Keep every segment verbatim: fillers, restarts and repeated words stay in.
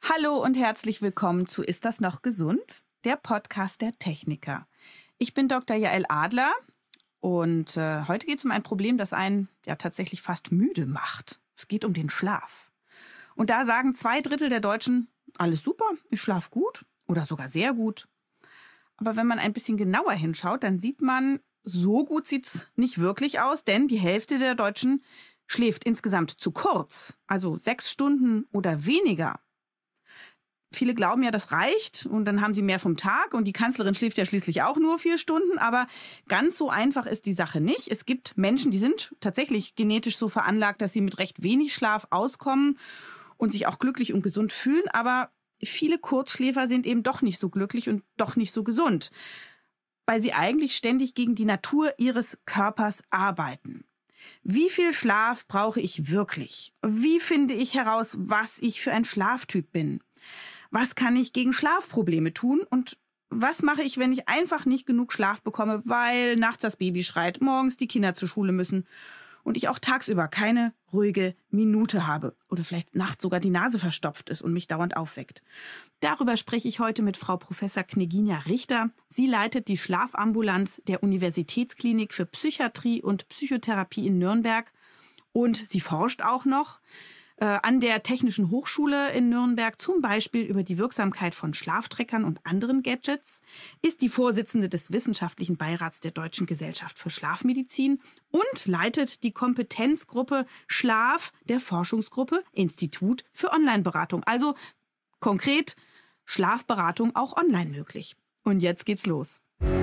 Hallo und herzlich willkommen zu Ist das noch gesund? Der Podcast der Techniker. Ich bin Doktor Jael Adler und äh, heute geht es um ein Problem, das einen ja tatsächlich fast müde macht. Es geht um den Schlaf. Und da sagen zwei Drittel der Deutschen, alles super, ich schlafe gut oder sogar sehr gut. Aber wenn man ein bisschen genauer hinschaut, dann sieht man, so gut sieht es nicht wirklich aus, denn die Hälfte der Deutschen schläft insgesamt zu kurz, also sechs Stunden oder weniger. Viele glauben ja, das reicht und dann haben sie mehr vom Tag und die Kanzlerin schläft ja schließlich auch nur vier Stunden, aber ganz so einfach ist die Sache nicht. Es gibt Menschen, die sind tatsächlich genetisch so veranlagt, dass sie mit recht wenig Schlaf auskommen und sich auch glücklich und gesund fühlen, aber viele Kurzschläfer sind eben doch nicht so glücklich und doch nicht so gesund, weil sie eigentlich ständig gegen die Natur ihres Körpers arbeiten. Wie viel Schlaf brauche ich wirklich? Wie finde ich heraus, was ich für ein Schlaftyp bin? Was kann ich gegen Schlafprobleme tun? Und was mache ich, wenn ich einfach nicht genug Schlaf bekomme, weil nachts das Baby schreit, morgens die Kinder zur Schule müssen und ich auch tagsüber keine ruhige Minute habe oder vielleicht nachts sogar die Nase verstopft ist und mich dauernd aufweckt? Darüber spreche ich heute mit Frau Professor Kneginja Richter. Sie leitet die Schlafambulanz der Universitätsklinik für Psychiatrie und Psychotherapie in Nürnberg und sie forscht auch noch an der Technischen Hochschule in Nürnberg, zum Beispiel über die Wirksamkeit von Schlaftreckern und anderen Gadgets, ist die Vorsitzende des Wissenschaftlichen Beirats der Deutschen Gesellschaft für Schlafmedizin und leitet die Kompetenzgruppe Schlaf der Forschungsgruppe Institut für Online-Beratung. Also konkret Schlafberatung auch online möglich. Und jetzt geht's los.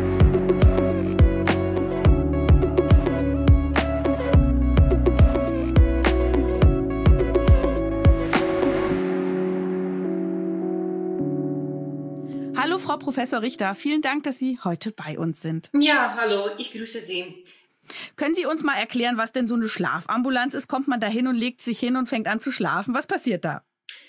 Hallo, Frau Professor Richter. Vielen Dank, dass Sie heute bei uns sind. Ja, hallo, ich grüße Sie. Können Sie uns mal erklären, was denn so eine Schlafambulanz ist? Kommt man da hin und legt sich hin und fängt an zu schlafen? Was passiert da?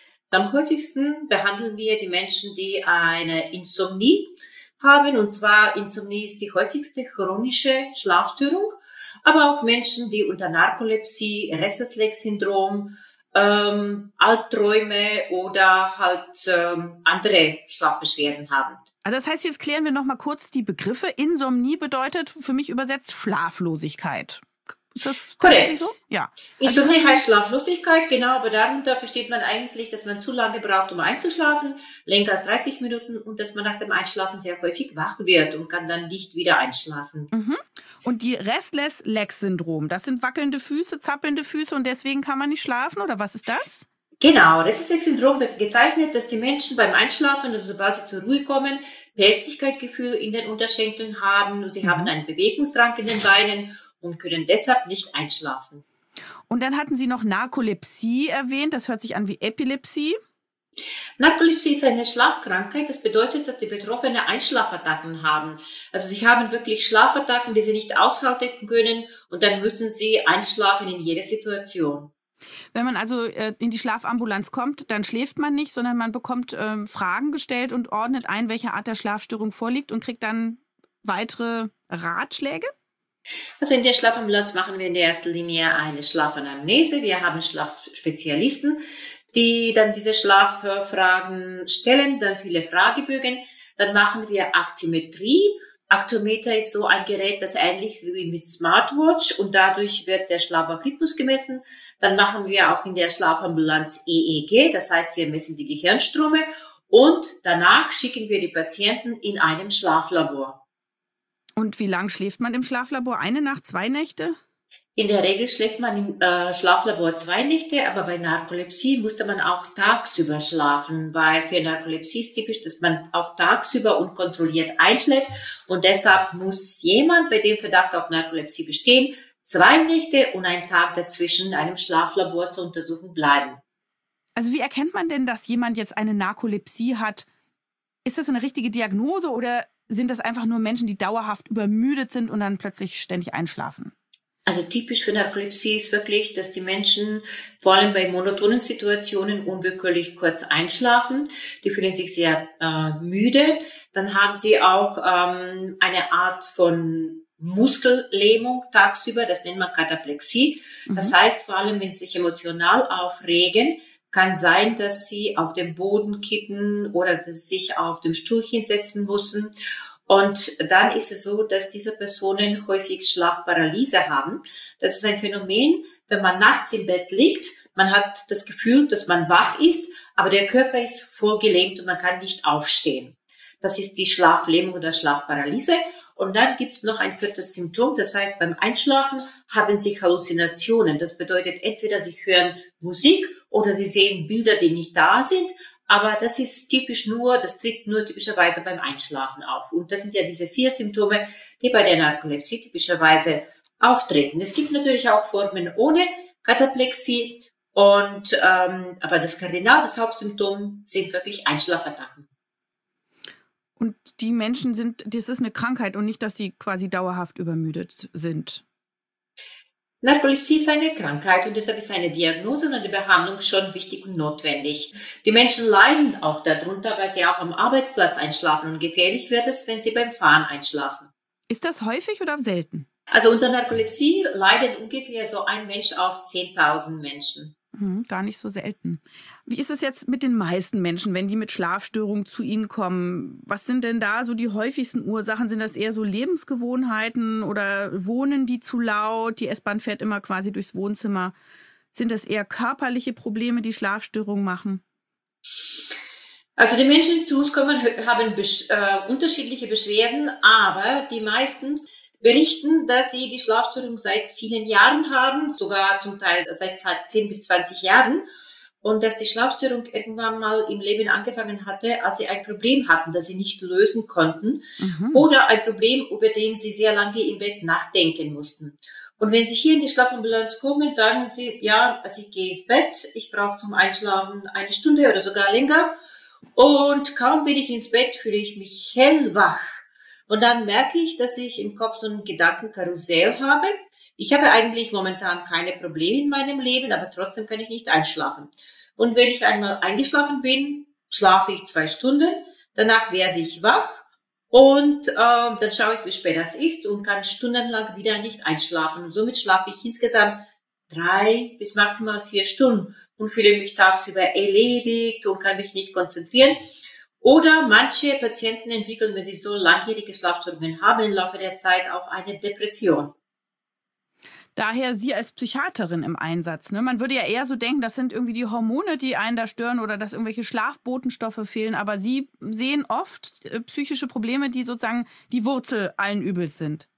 Am häufigsten behandeln wir die Menschen, die eine Insomnie haben. Und zwar Insomnie ist die häufigste chronische Schlafstörung. Aber auch Menschen, die unter Narkolepsie, Restless-Leg-Syndrom, Ähm, Albträume oder halt ähm, andere Schlafbeschwerden haben. Also das heißt, jetzt klären wir noch mal kurz die Begriffe. Insomnie bedeutet für mich übersetzt Schlaflosigkeit. Ist das korrekt? So? Ja. Insomnie also, heißt Schlaflosigkeit, genau, aber darunter versteht man eigentlich, dass man zu lange braucht, um einzuschlafen, länger als dreißig Minuten und dass man nach dem Einschlafen sehr häufig wach wird und kann dann nicht wieder einschlafen. Mhm. Und die Restless-Leg-Syndrom, das sind wackelnde Füße, zappelnde Füße und deswegen kann man nicht schlafen, oder was ist das? Genau, Restless-Leg-Syndrom wird gezeichnet, dass die Menschen beim Einschlafen, also sobald sie zur Ruhe kommen, Pelzigkeitsgefühl in den Unterschenkeln haben, sie mhm. haben einen Bewegungsdrang in den Beinen und können deshalb nicht einschlafen. Und dann hatten Sie noch Narkolepsie erwähnt, das hört sich an wie Epilepsie. Narkolepsie ist eine Schlafkrankheit. Das bedeutet, dass die Betroffenen Einschlafattacken haben. Also sie haben wirklich Schlafattacken, die sie nicht aushalten können und dann müssen sie einschlafen in jeder Situation. Wenn man also äh, in die Schlafambulanz kommt, dann schläft man nicht, sondern man bekommt ähm, Fragen gestellt und ordnet ein, welche Art der Schlafstörung vorliegt und kriegt dann weitere Ratschläge? Also in der Schlafambulanz machen wir in der ersten Linie eine Schlafanamnese. Wir haben Schlafspezialisten, die dann diese Schlaffragen stellen, dann viele Fragebögen. Dann machen wir Aktimetrie. Aktometer ist so ein Gerät, das ähnlich ist wie mit Smartwatch und dadurch wird der Schlafrhythmus gemessen. Dann machen wir auch in der Schlafambulanz E E G, das heißt, wir messen die Gehirnströme und danach schicken wir die Patienten in einem Schlaflabor. Und wie lang schläft man im Schlaflabor? Eine Nacht, zwei Nächte? In der Regel schläft man im äh, Schlaflabor zwei Nächte, aber bei Narkolepsie musste man auch tagsüber schlafen, weil für Narkolepsie ist typisch, dass man auch tagsüber unkontrolliert einschläft und deshalb muss jemand, bei dem Verdacht auf Narkolepsie bestehen, zwei Nächte und einen Tag dazwischen in einem Schlaflabor zur Untersuchung bleiben. Also wie erkennt man denn, dass jemand jetzt eine Narkolepsie hat? Ist das eine richtige Diagnose oder sind das einfach nur Menschen, die dauerhaft übermüdet sind und dann plötzlich ständig einschlafen? Also typisch für Narkolepsie ist wirklich, dass die Menschen vor allem bei monotonen Situationen unwillkürlich kurz einschlafen. Die fühlen sich sehr äh, müde. Dann haben sie auch ähm, eine Art von Muskellähmung tagsüber, das nennt man Kataplexie. Das mhm. heißt, vor allem, wenn sie sich emotional aufregen, Kann sein, dass sie auf dem Boden kippen oder dass sie sich auf dem Stuhlchen setzen müssen. Und dann ist es so, dass diese Personen häufig Schlafparalyse haben. Das ist ein Phänomen, wenn man nachts im Bett liegt, man hat das Gefühl, dass man wach ist, aber der Körper ist voll gelähmt und man kann nicht aufstehen. Das ist die Schlaflähmung oder Schlafparalyse. Und dann gibt es noch ein viertes Symptom, das heißt, beim Einschlafen haben sie Halluzinationen. Das bedeutet, entweder sie hören Musik oder sie sehen Bilder, die nicht da sind, aber das ist typisch nur, das tritt nur typischerweise beim Einschlafen auf. Und das sind ja diese vier Symptome, die bei der Narkolepsie typischerweise auftreten. Es gibt natürlich auch Formen ohne Kataplexie, und ähm, aber das Kardinal, das Hauptsymptom sind wirklich Einschlafattacken. Und die Menschen sind, das ist eine Krankheit und nicht, dass sie quasi dauerhaft übermüdet sind. Narkolepsie ist eine Krankheit und deshalb ist eine Diagnose und eine Behandlung schon wichtig und notwendig. Die Menschen leiden auch darunter, weil sie auch am Arbeitsplatz einschlafen und gefährlich wird es, wenn sie beim Fahren einschlafen. Ist das häufig oder selten? Also unter Narkolepsie leiden ungefähr so ein Mensch auf zehntausend Menschen. Hm, gar nicht so selten. Wie ist es jetzt mit den meisten Menschen, wenn die mit Schlafstörungen zu Ihnen kommen? Was sind denn da so die häufigsten Ursachen? Sind das eher so Lebensgewohnheiten oder wohnen die zu laut? Die S-Bahn fährt immer quasi durchs Wohnzimmer. Sind das eher körperliche Probleme, die Schlafstörungen machen? Also die Menschen, die zu uns kommen, haben besch- äh, unterschiedliche Beschwerden, aber die meisten berichten, dass sie die Schlafstörung seit vielen Jahren haben, sogar zum Teil seit zehn bis zwanzig Jahren. Und dass die Schlafstörung irgendwann mal im Leben angefangen hatte, als sie ein Problem hatten, das sie nicht lösen konnten. Mhm. Oder ein Problem, über den sie sehr lange im Bett nachdenken mussten. Und wenn sie hier in die Schlafambulanz kommen, sagen sie, ja, also ich gehe ins Bett, ich brauche zum Einschlafen eine Stunde oder sogar länger. Und kaum bin ich ins Bett, fühle ich mich hellwach. Und dann merke ich, dass ich im Kopf so ein Gedankenkarussell habe. Ich habe eigentlich momentan keine Probleme in meinem Leben, aber trotzdem kann ich nicht einschlafen. Und wenn ich einmal eingeschlafen bin, schlafe ich zwei Stunden, danach werde ich wach und äh, dann schaue ich, wie spät das ist und kann stundenlang wieder nicht einschlafen. Und somit schlafe ich insgesamt drei bis maximal vier Stunden und fühle mich tagsüber erledigt und kann mich nicht konzentrieren. Oder manche Patienten entwickeln, wenn sie so langjährige Schlafstörungen haben, im Laufe der Zeit auch eine Depression. Daher Sie als Psychiaterin im Einsatz. Ne? Man würde ja eher so denken, das sind irgendwie die Hormone, die einen da stören oder dass irgendwelche Schlafbotenstoffe fehlen. Aber Sie sehen oft äh, psychische Probleme, die sozusagen die Wurzel allen Übels sind.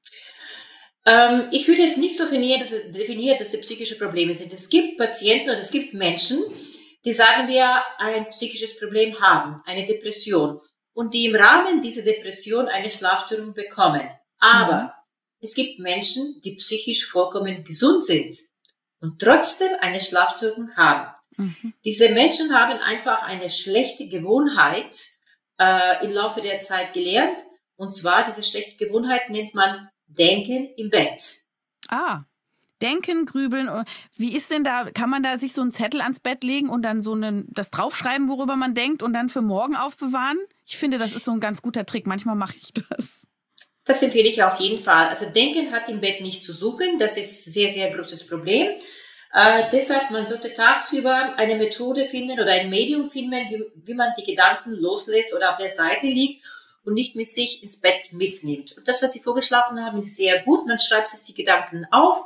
Ähm, ich würde es nicht so definieren, dass, definieren, dass es psychische Probleme sind. Es gibt Patienten oder es gibt Menschen, die, sagen wir, ein psychisches Problem haben, eine Depression, und die im Rahmen dieser Depression eine Schlafstörung bekommen. Aber mhm. es gibt Menschen, die psychisch vollkommen gesund sind und trotzdem eine Schlafstörung haben. Mhm. Diese Menschen haben einfach eine schlechte Gewohnheit äh, im Laufe der Zeit gelernt. Und zwar, diese schlechte Gewohnheit nennt man Denken im Bett. Ah. Denken, grübeln. Wie ist denn da, kann man da sich so einen Zettel ans Bett legen und dann so einen, das draufschreiben, worüber man denkt und dann für morgen aufbewahren? Ich finde, das ist so ein ganz guter Trick. Manchmal mache ich das. Das empfehle ich auf jeden Fall. Also Denken hat im Bett nicht zu suchen. Das ist ein sehr, sehr großes Problem. Äh, deshalb, man sollte tagsüber eine Methode finden oder ein Medium finden, wie, wie man die Gedanken loslässt oder auf der Seite liegt und nicht mit sich ins Bett mitnimmt. Und das, was Sie vorgeschlagen haben, ist sehr gut. Man schreibt sich die Gedanken auf.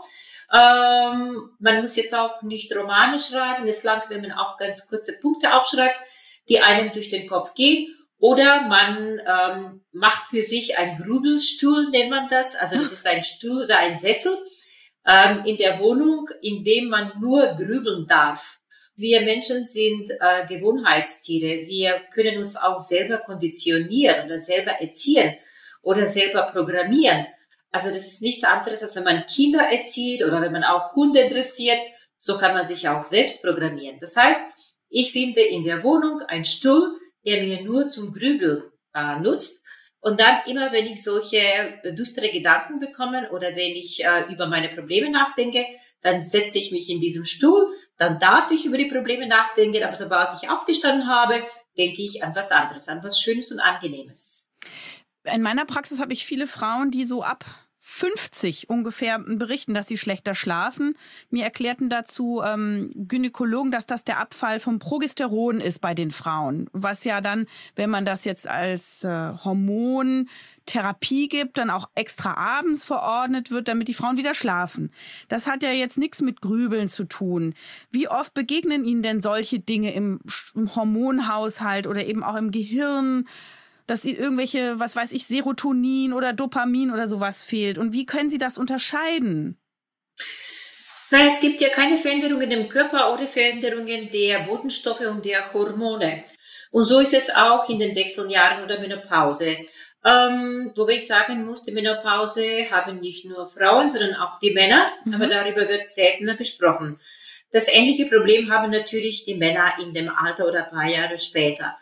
Ähm, man muss jetzt auch nicht Romane schreiben. Es langt, wenn man auch ganz kurze Punkte aufschreibt, die einem durch den Kopf gehen. Oder man ähm, macht für sich einen Grübelstuhl, nennt man das. Also das ist ein Stuhl oder ein Sessel ähm, in der Wohnung, in dem man nur grübeln darf. Wir Menschen sind äh, Gewohnheitstiere. Wir können uns auch selber konditionieren oder selber erziehen oder selber programmieren. Also das ist nichts anderes, als wenn man Kinder erzieht oder wenn man auch Hunde dressiert, so kann man sich auch selbst programmieren. Das heißt, ich finde in der Wohnung einen Stuhl, der mir nur zum Grübeln äh, nutzt. Und dann immer, wenn ich solche äh, düstere Gedanken bekomme oder wenn ich äh, über meine Probleme nachdenke, dann setze ich mich in diesen Stuhl, dann darf ich über die Probleme nachdenken, aber sobald ich aufgestanden habe, denke ich an was anderes, an was Schönes und Angenehmes. In meiner Praxis habe ich viele Frauen, die so ab fünfzig ungefähr berichten, dass sie schlechter schlafen. Mir erklärten dazu ähm, Gynäkologen, dass das der Abfall vom Progesteron ist bei den Frauen. Was ja dann, wenn man das jetzt als äh, Hormontherapie gibt, dann auch extra abends verordnet wird, damit die Frauen wieder schlafen. Das hat ja jetzt nichts mit Grübeln zu tun. Wie oft begegnen Ihnen denn solche Dinge im, im Hormonhaushalt oder eben auch im Gehirn, dass Ihnen irgendwelche, was weiß ich, Serotonin oder Dopamin oder sowas fehlt? Und wie können Sie das unterscheiden? Na, es gibt ja keine Veränderungen im Körper oder Veränderungen der Botenstoffe und der Hormone. Und so ist es auch in den Wechseljahren oder Menopause. Ähm, wobei ich sagen muss, die Menopause haben nicht nur Frauen, sondern auch die Männer, mhm. aber darüber wird seltener gesprochen. Das ähnliche Problem haben natürlich die Männer in dem Alter oder ein paar Jahre später.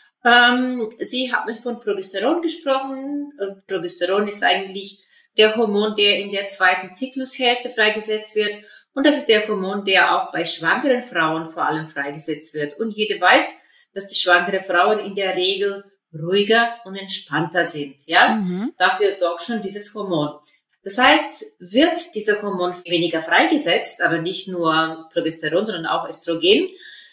Ähm, Sie haben von Progesteron gesprochen. Progesteron ist eigentlich der Hormon, der in der zweiten Zyklushälfte freigesetzt wird. Und das ist der Hormon, der auch bei schwangeren Frauen vor allem freigesetzt wird. Und jeder weiß, dass die schwangeren Frauen in der Regel ruhiger und entspannter sind. Ja, mhm. Dafür sorgt schon dieses Hormon. Das heißt, wird dieser Hormon weniger freigesetzt, aber nicht nur Progesteron, sondern auch Östrogen,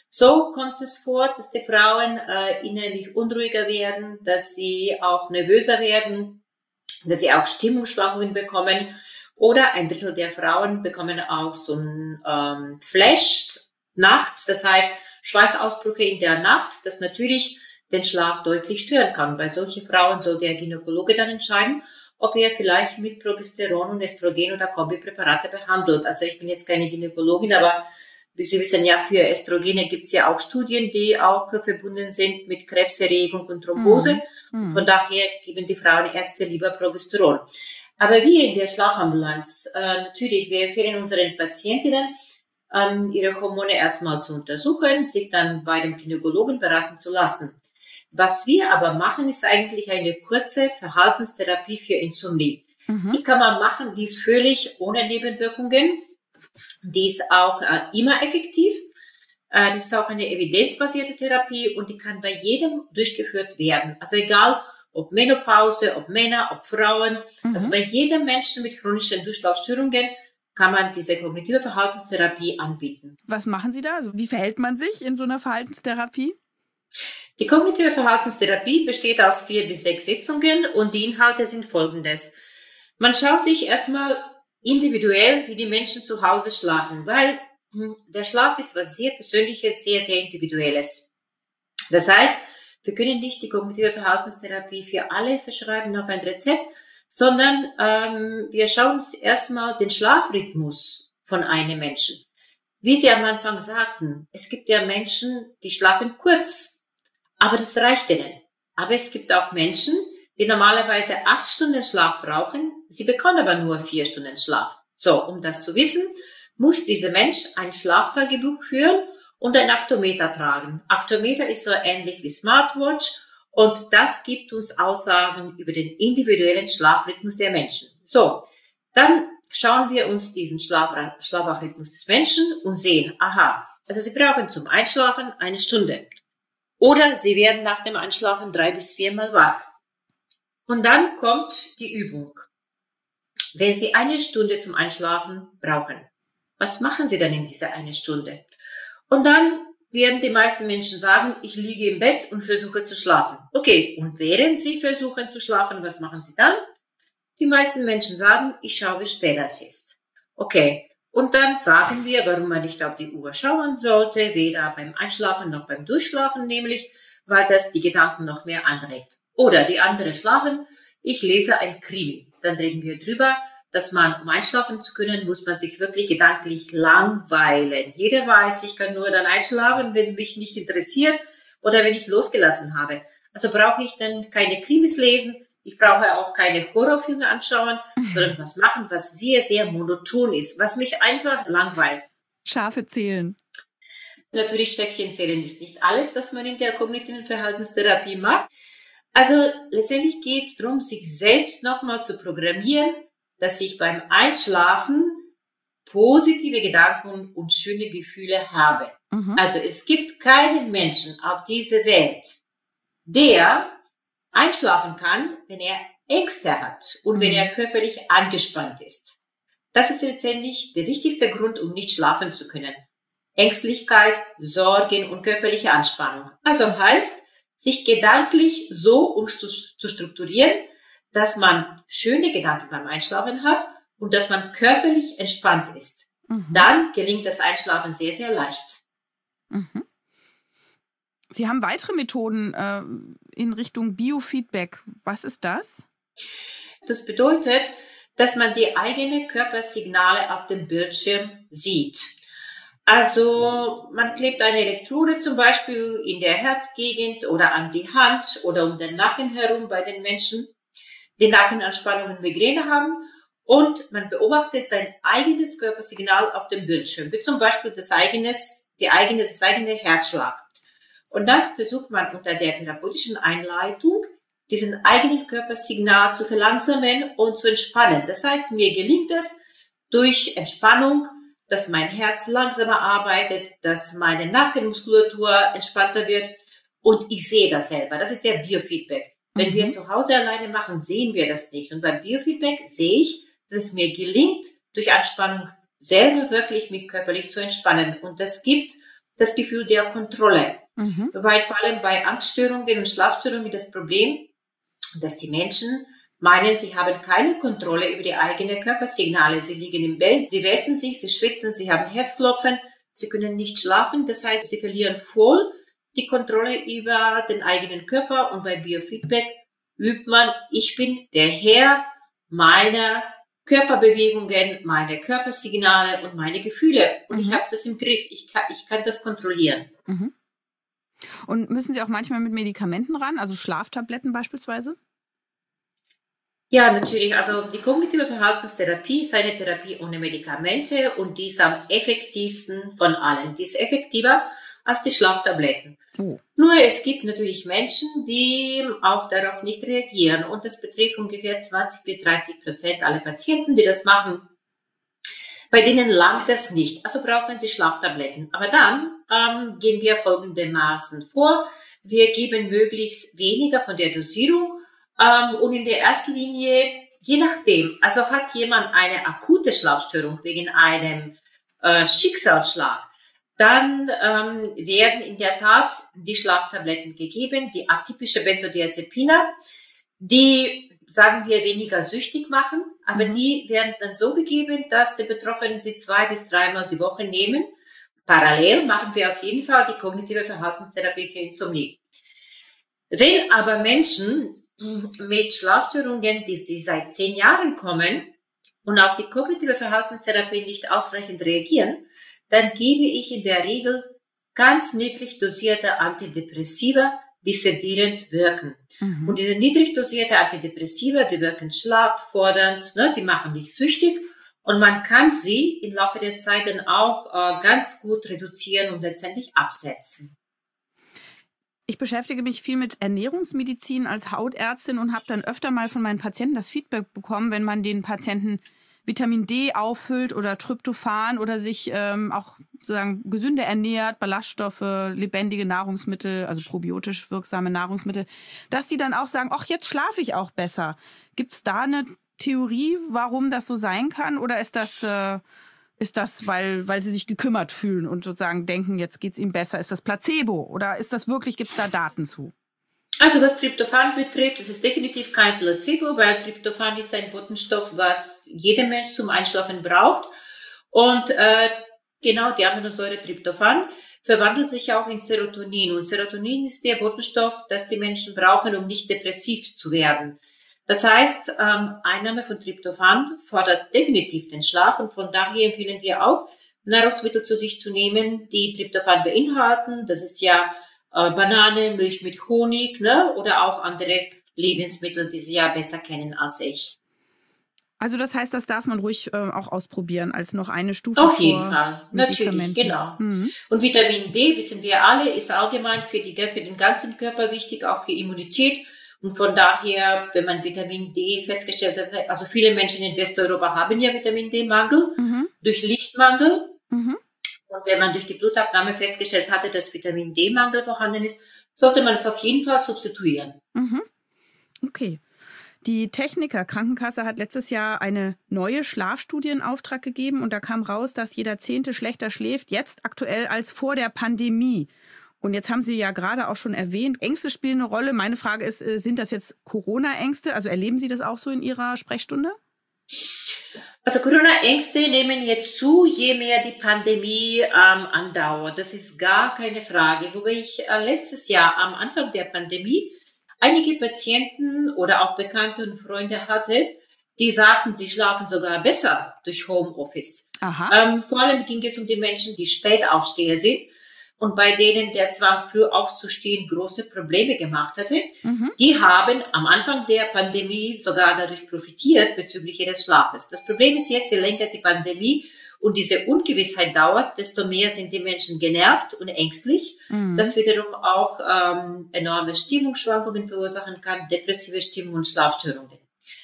so kommt es vor, dass die Frauen äh, innerlich unruhiger werden, dass sie auch nervöser werden, dass sie auch Stimmungsschwankungen bekommen. Oder ein Drittel der Frauen bekommen auch so ein ähm, Flash nachts, das heißt Schweißausbrüche in der Nacht, das natürlich den Schlaf deutlich stören kann. Bei solchen Frauen soll der Gynäkologe dann entscheiden, ob er vielleicht mit Progesteron und Östrogen oder Kombipräparate behandelt. Also ich bin jetzt keine Gynäkologin, aber wie Sie wissen ja, für Östrogene gibt es ja auch Studien, die auch verbunden sind mit Krebserregung und Thrombose. Mhm. Von daher geben die Frauenärzte lieber Progesteron. Aber wir in der Schlafambulanz, äh, natürlich, wir empfehlen unseren Patientinnen, ähm, ihre Hormone erstmal zu untersuchen, sich dann bei dem Gynäkologen beraten zu lassen. Was wir aber machen, ist eigentlich eine kurze Verhaltenstherapie für Insomnie. Mhm. Die kann man machen, die ist völlig ohne Nebenwirkungen. Die ist auch äh, immer effektiv. Äh, das ist auch eine evidenzbasierte Therapie und die kann bei jedem durchgeführt werden. Also egal, ob Menopause, ob Männer, ob Frauen. Mhm. Also bei jedem Menschen mit chronischen Durchlaufstörungen kann man diese kognitive Verhaltenstherapie anbieten. Was machen Sie da? Also wie verhält man sich in so einer Verhaltenstherapie? Die kognitive Verhaltenstherapie besteht aus vier bis sechs Sitzungen und die Inhalte sind folgendes. Man schaut sich erstmal individuell, wie die Menschen zu Hause schlafen, weil hm, der Schlaf ist was sehr Persönliches, sehr, sehr Individuelles. Das heißt, wir können nicht die kognitive Verhaltenstherapie für alle verschreiben auf ein Rezept, sondern ähm, wir schauen uns erstmal den Schlafrhythmus von einem Menschen. Wie Sie am Anfang sagten, es gibt ja Menschen, die schlafen kurz, aber das reicht ihnen. Aber es gibt auch Menschen, die normalerweise acht Stunden Schlaf brauchen, sie bekommen aber nur vier Stunden Schlaf. So, um das zu wissen, muss dieser Mensch ein Schlaftagebuch führen und ein Aktometer tragen. Aktometer ist so ähnlich wie Smartwatch und das gibt uns Aussagen über den individuellen Schlafrhythmus der Menschen. So, dann schauen wir uns diesen Schlaf, Schlafrhythmus des Menschen und sehen, aha, also Sie brauchen zum Einschlafen eine Stunde. Oder Sie werden nach dem Einschlafen drei bis viermal wach. Und dann kommt die Übung. Wenn Sie eine Stunde zum Einschlafen brauchen, was machen Sie dann in dieser eine Stunde? Und dann werden die meisten Menschen sagen, ich liege im Bett und versuche zu schlafen. Okay, und während Sie versuchen zu schlafen, was machen Sie dann? Die meisten Menschen sagen, ich schaue, wie spät es ist. Okay, und dann sagen wir, warum man nicht auf die Uhr schauen sollte, weder beim Einschlafen noch beim Durchschlafen, nämlich, weil das die Gedanken noch mehr anregt. Oder die anderen schlafen, ich lese ein Krimi. Dann reden wir drüber, dass man, um einschlafen zu können, muss man sich wirklich gedanklich langweilen. Jeder weiß, ich kann nur dann einschlafen, wenn mich nicht interessiert oder wenn ich losgelassen habe. Also brauche ich dann keine Krimis lesen, ich brauche auch keine Horrorfilme anschauen, sondern was machen, was sehr, sehr monoton ist, was mich einfach langweilt. Schafe zählen. Natürlich, Schäfchen zählen ist nicht alles, was man in der kognitiven Verhaltenstherapie macht. Also letztendlich geht es darum, sich selbst nochmal zu programmieren, dass ich beim Einschlafen positive Gedanken und schöne Gefühle habe. Mhm. Also es gibt keinen Menschen auf dieser Welt, der einschlafen kann, wenn er Ängste hat und Mhm. wenn er körperlich angespannt ist. Das ist letztendlich der wichtigste Grund, um nicht schlafen zu können. Ängstlichkeit, Sorgen und körperliche Anspannung. Also heißt, sich gedanklich so umzustrukturieren, dass man schöne Gedanken beim Einschlafen hat und dass man körperlich entspannt ist. Mhm. Dann gelingt das Einschlafen sehr, sehr leicht. Mhm. Sie haben weitere Methoden äh, in Richtung Biofeedback. Was ist das? Das bedeutet, dass man die eigenen Körpersignale auf dem Bildschirm sieht. Also man klebt eine Elektrode zum Beispiel in der Herzgegend oder an die Hand oder um den Nacken herum bei den Menschen, die Nackenanspannung und Migräne haben. Und man beobachtet sein eigenes Körpersignal auf dem Bildschirm, wie zum Beispiel das, eigenes, die eigene, das eigene Herzschlag. Und dann versucht man unter der therapeutischen Einleitung, diesen eigenen Körpersignal zu verlangsamen und zu entspannen. Das heißt, mir gelingt es durch Entspannung, dass mein Herz langsamer arbeitet, dass meine Nackenmuskulatur entspannter wird und ich sehe das selber. Das ist der Biofeedback. Wenn Mhm. wir zu Hause alleine machen, sehen wir das nicht. Und beim Biofeedback sehe ich, dass es mir gelingt, durch Anspannung selber wirklich mich körperlich zu entspannen. Und das gibt das Gefühl der Kontrolle. Mhm. Weil vor allem bei Angststörungen und Schlafstörungen das Problem, dass die Menschen meinen, sie haben keine Kontrolle über die eigenen Körpersignale. Sie liegen im Bett, sie wälzen sich, sie schwitzen, sie haben Herzklopfen, sie können nicht schlafen. Das heißt, sie verlieren voll die Kontrolle über den eigenen Körper. Und bei Biofeedback übt man, ich bin der Herr meiner Körperbewegungen, meine Körpersignale und meine Gefühle. Und Mhm. ich habe das im Griff. Ich kann, ich kann das kontrollieren. Mhm. Und müssen Sie auch manchmal mit Medikamenten ran, also Schlaftabletten beispielsweise? Ja, natürlich. Also die kognitive Verhaltenstherapie ist eine Therapie ohne Medikamente und die ist am effektivsten von allen. Die ist effektiver als die Schlaftabletten. Oh. Nur es gibt natürlich Menschen, die auch darauf nicht reagieren und das betrifft ungefähr zwanzig bis dreißig Prozent aller Patienten, die das machen. Bei denen langt das nicht, also brauchen sie Schlaftabletten. Aber dann ähm, gehen wir folgendermaßen vor. Wir geben möglichst weniger von der Dosierung ähm, und in der ersten Linie, je nachdem, also hat jemand eine akute Schlafstörung wegen einem äh, Schicksalsschlag, dann ähm, werden in der Tat die Schlaftabletten gegeben, die atypische Benzodiazepine, die, sagen wir, weniger süchtig machen, aber Mhm. die werden dann so gegeben, dass die Betroffenen sie zwei bis dreimal die Woche nehmen. Parallel machen wir auf jeden Fall die kognitive Verhaltenstherapie für Insomnie. Wenn aber Menschen mit Schlafstörungen, die sie seit zehn Jahren kommen und auf die kognitive Verhaltenstherapie nicht ausreichend reagieren, dann gebe ich in der Regel ganz niedrig dosierte Antidepressiva, die sedierend wirken. Mhm. Und diese niedrig dosierte Antidepressiva, die wirken schlaffordernd, ne, die machen nicht süchtig und man kann sie im Laufe der Zeit dann auch äh, ganz gut reduzieren und letztendlich absetzen. Ich beschäftige mich viel mit Ernährungsmedizin als Hautärztin und habe dann öfter mal von meinen Patienten das Feedback bekommen, wenn man den Patienten Vitamin D auffüllt oder Tryptophan oder sich ähm, auch sozusagen gesünder ernährt, Ballaststoffe, lebendige Nahrungsmittel, also probiotisch wirksame Nahrungsmittel, dass die dann auch sagen, ach, jetzt schlafe ich auch besser. Gibt es da eine Theorie, warum das so sein kann? Oder ist das, äh, ist das weil, weil sie sich gekümmert fühlen und sozusagen denken, jetzt geht es ihnen besser? Ist das Placebo? Oder ist das wirklich, gibt es da Daten zu? Also was Tryptophan betrifft, es ist definitiv kein Placebo, weil Tryptophan ist ein Botenstoff, was jeder Mensch zum Einschlafen braucht. Und äh, genau die Aminosäure Tryptophan verwandelt sich auch in Serotonin. Und Serotonin ist der Botenstoff, das die Menschen brauchen, um nicht depressiv zu werden. Das heißt, ähm, Einnahme von Tryptophan fordert definitiv den Schlaf und von daher empfehlen wir auch, Nahrungsmittel zu sich zu nehmen, die Tryptophan beinhalten. Das ist ja Banane, Milch mit Honig, ne? Oder auch andere Lebensmittel, die Sie ja besser kennen als ich. Also das heißt, das darf man ruhig äh, auch ausprobieren als noch eine Stufe Auf vor jeden Fall, natürlich, Medikamenten. genau. Mhm. Und Vitamin D, wissen wir alle, ist allgemein für, die, für den ganzen Körper wichtig, auch für Immunität. Und von daher, wenn man Vitamin D festgestellt hat, also viele Menschen in Westeuropa haben ja Vitamin D-Mangel Mhm. durch Lichtmangel. Mhm. Und wenn man durch die Blutabnahme festgestellt hatte, dass Vitamin D-Mangel vorhanden ist, sollte man es auf jeden Fall substituieren. Mhm. Okay. Die Techniker Krankenkasse hat letztes Jahr eine neue Schlafstudie in Auftrag gegeben und da kam raus, dass jeder Zehnte schlechter schläft, jetzt aktuell als vor der Pandemie. Und jetzt haben Sie ja gerade auch schon erwähnt, Ängste spielen eine Rolle. Meine Frage ist, sind das jetzt Corona-Ängste? Also erleben Sie das auch so in Ihrer Sprechstunde? Also Corona-Ängste nehmen jetzt zu, je mehr die Pandemie ähm, andauert. Das ist gar keine Frage. Wobei ich äh, letztes Jahr am Anfang der Pandemie einige Patienten oder auch Bekannte und Freunde hatte, die sagten, sie schlafen sogar besser durch Homeoffice. Ähm, vor allem ging es um die Menschen, die Spätaufsteher sind und bei denen der Zwang, früh aufzustehen, große Probleme gemacht hatte. Mhm. Die haben am Anfang der Pandemie sogar dadurch profitiert bezüglich ihres Schlafes. Das Problem ist jetzt, je länger die Pandemie und diese Ungewissheit dauert, desto mehr sind die Menschen genervt und ängstlich, mhm. das wiederum auch ähm, enorme Stimmungsschwankungen verursachen kann, depressive Stimmung und Schlafstörungen.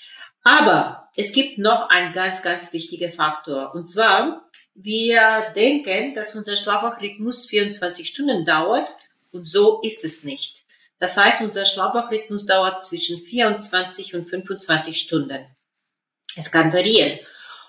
Aber es gibt noch einen ganz, ganz wichtigen Faktor. Und zwar, wir denken, dass unser Schlafwachrhythmus vierundzwanzig Stunden dauert und so ist es nicht. Das heißt, unser Schlafwachrhythmus dauert zwischen vierundzwanzig und fünfundzwanzig Stunden. Es kann variieren.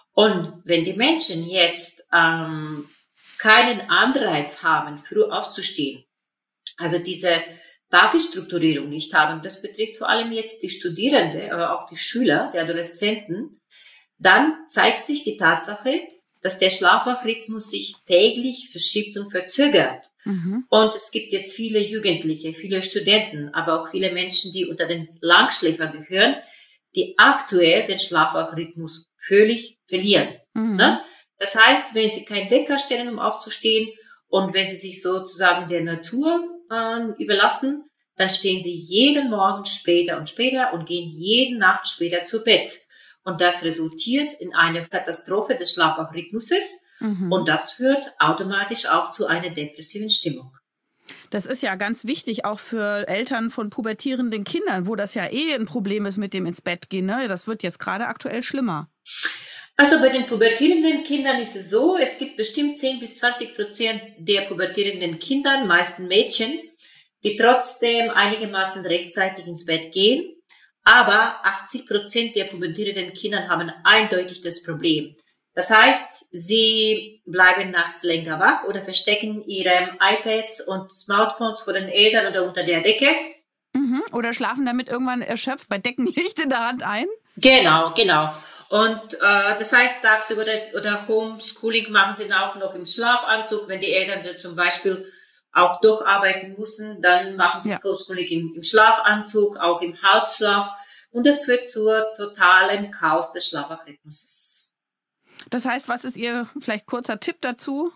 Und wenn die Menschen jetzt ähm, keinen Anreiz haben, früh aufzustehen, also diese Tagesstrukturierung nicht haben, das betrifft vor allem jetzt die Studierenden, aber auch die Schüler, die Adoleszenten, dann zeigt sich die Tatsache, dass der Schlafwachrhythmus sich täglich verschiebt und verzögert. Mhm. Und es gibt jetzt viele Jugendliche, viele Studenten, aber auch viele Menschen, die unter den Langschläfern gehören, die aktuell den Schlafwachrhythmus völlig verlieren. Mhm. Ne? Das heißt, wenn sie keinen Wecker stellen, um aufzustehen, und wenn sie sich sozusagen der Natur äh, überlassen, dann stehen sie jeden Morgen später und später und gehen jede Nacht später zu Bett. Und das resultiert in einer Katastrophe des Schlafwachrhythmuses. Mhm. Und das führt automatisch auch zu einer depressiven Stimmung. Das ist ja ganz wichtig, auch für Eltern von pubertierenden Kindern, wo das ja eh ein Problem ist mit dem ins Bett gehen. Ne? Das wird jetzt gerade aktuell schlimmer. Also bei den pubertierenden Kindern ist es so, es gibt bestimmt zehn bis zwanzig Prozent der pubertierenden Kinder, meisten Mädchen, die trotzdem einigermaßen rechtzeitig ins Bett gehen. Aber achtzig Prozent der pubertierenden Kinder haben eindeutig das Problem. Das heißt, sie bleiben nachts länger wach oder verstecken ihre iPads und Smartphones vor den Eltern oder unter der Decke. Mhm. Oder schlafen damit irgendwann erschöpft bei Deckenlicht in der Hand ein? Genau, genau. Und äh, das heißt, tagsüber oder Homeschooling machen sie auch noch im Schlafanzug. Wenn die Eltern zum Beispiel auch durcharbeiten müssen, dann machen sie ja. Homeschooling im, im Schlafanzug, auch im Halbschlaf. Und das führt zur totalen Chaos des Schlafwachrhythmuses. Das heißt, was ist Ihr vielleicht kurzer Tipp dazu?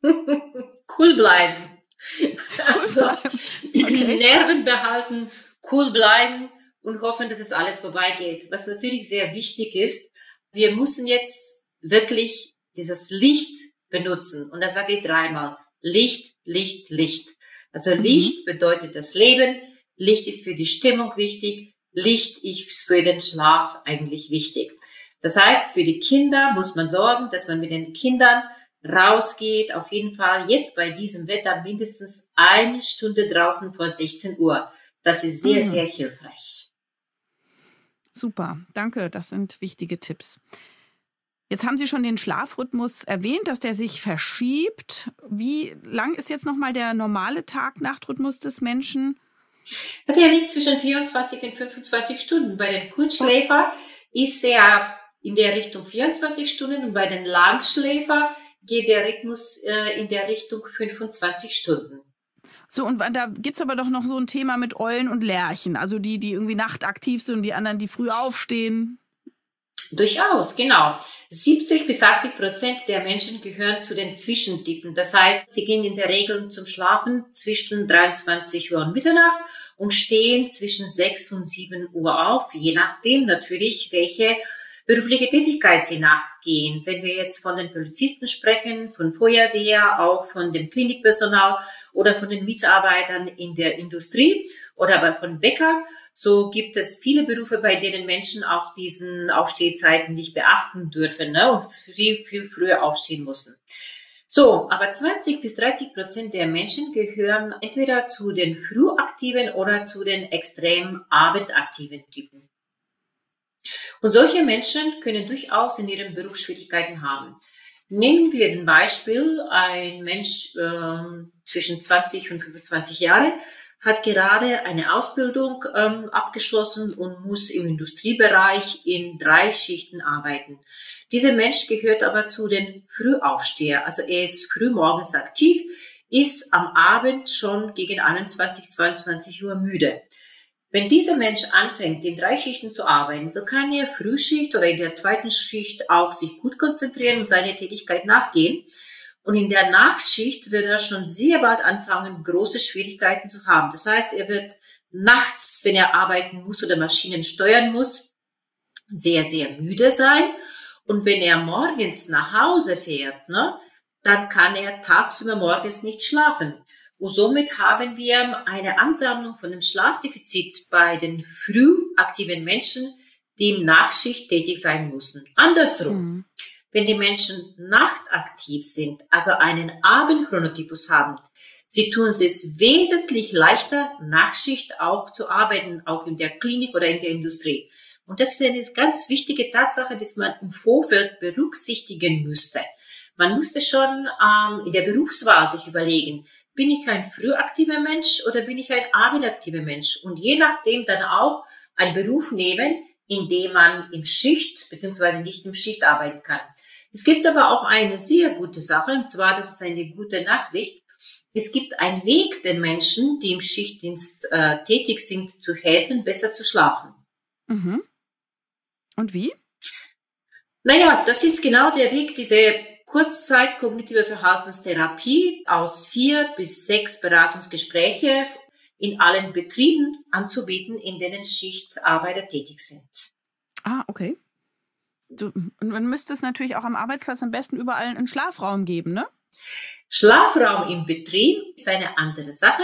Cool bleiben. Cool also, bleiben. Okay. Nerven behalten, cool bleiben und hoffen, dass es alles vorbeigeht. Was natürlich sehr wichtig ist, wir müssen jetzt wirklich dieses Licht benutzen. Und das sage ich dreimal. Licht, Licht, Licht. Also mhm. Licht bedeutet das Leben. Licht ist für die Stimmung wichtig. Licht ist für den Schlaf eigentlich wichtig. Das heißt, für die Kinder muss man sorgen, dass man mit den Kindern rausgeht. Auf jeden Fall jetzt bei diesem Wetter mindestens eine Stunde draußen vor sechzehn Uhr. Das ist sehr, mhm. sehr hilfreich. Super, danke, das sind wichtige Tipps. Jetzt haben Sie schon den Schlafrhythmus erwähnt, dass der sich verschiebt. Wie lang ist jetzt nochmal der normale Tag-Nacht-Rhythmus des Menschen? Der liegt zwischen vierundzwanzig und fünfundzwanzig Stunden. Bei den Kurzschläfer ist er in der Richtung vierundzwanzig Stunden und bei den Langschläfer geht der Rhythmus äh, in der Richtung fünfundzwanzig Stunden. So, und da gibt's aber doch noch so ein Thema mit Eulen und Lerchen, also die, die irgendwie nachtaktiv sind und die anderen, die früh aufstehen. Durchaus, genau. siebzig bis achtzig Prozent der Menschen gehören zu den Zwischentypen. Das heißt, sie gehen in der Regel zum Schlafen zwischen dreiundzwanzig Uhr und Mitternacht und stehen zwischen sechs und sieben Uhr auf, je nachdem natürlich, welche berufliche Tätigkeit sie nachgehen. Wenn wir jetzt von den Polizisten sprechen, von Feuerwehr, auch von dem Klinikpersonal oder von den Mitarbeitern in der Industrie oder aber von Bäcker, so gibt es viele Berufe, bei denen Menschen auch diesen Aufstehzeiten nicht beachten dürfen, ne, und viel, viel früher aufstehen müssen. So, aber zwanzig bis dreißig Prozent der Menschen gehören entweder zu den frühaktiven oder zu den extrem abendaktiven Typen. Und solche Menschen können durchaus in ihren Beruf Schwierigkeiten haben. Nehmen wir ein Beispiel, ein Mensch äh, zwischen zwanzig und fünfundzwanzig Jahre hat gerade eine Ausbildung ähm, abgeschlossen und muss im Industriebereich in drei Schichten arbeiten. Dieser Mensch gehört aber zu den Frühaufsteher, also er ist frühmorgens aktiv, ist am Abend schon gegen einundzwanzig, zweiundzwanzig Uhr müde. Wenn dieser Mensch anfängt, in drei Schichten zu arbeiten, so kann er Frühschicht oder in der zweiten Schicht auch sich gut konzentrieren und seiner Tätigkeit nachgehen. Und in der Nachtschicht wird er schon sehr bald anfangen, große Schwierigkeiten zu haben. Das heißt, er wird nachts, wenn er arbeiten muss oder Maschinen steuern muss, sehr, sehr müde sein. Und wenn er morgens nach Hause fährt, ne, dann kann er tagsüber morgens nicht schlafen. Und somit haben wir eine Ansammlung von dem Schlafdefizit bei den früh aktiven Menschen, die im Nachtschicht tätig sein müssen. Andersrum, mhm. wenn die Menschen nachtaktiv sind, also einen Abendchronotypus haben, sie tun es wesentlich leichter, Nachtschicht auch zu arbeiten, auch in der Klinik oder in der Industrie. Und das ist eine ganz wichtige Tatsache, die man im Vorfeld berücksichtigen müsste. Man musste schon ähm, in der Berufswahl sich überlegen, bin ich ein frühaktiver Mensch oder bin ich ein abendaktiver Mensch? Und je nachdem dann auch einen Beruf nehmen, in dem man im Schicht bzw. nicht im Schicht arbeiten kann. Es gibt aber auch eine sehr gute Sache, und zwar, das ist eine gute Nachricht. Es gibt einen Weg, den Menschen, die im Schichtdienst äh, tätig sind, zu helfen, besser zu schlafen. Mhm. Und wie? Naja, das ist genau der Weg, diese Kurzzeit kognitive Verhaltenstherapie aus vier bis sechs Beratungsgespräche in allen Betrieben anzubieten, in denen Schichtarbeiter tätig sind. Ah, okay. So, und man müsste es natürlich auch am Arbeitsplatz am besten überall einen Schlafraum geben, ne? Schlafraum im Betrieb ist eine andere Sache.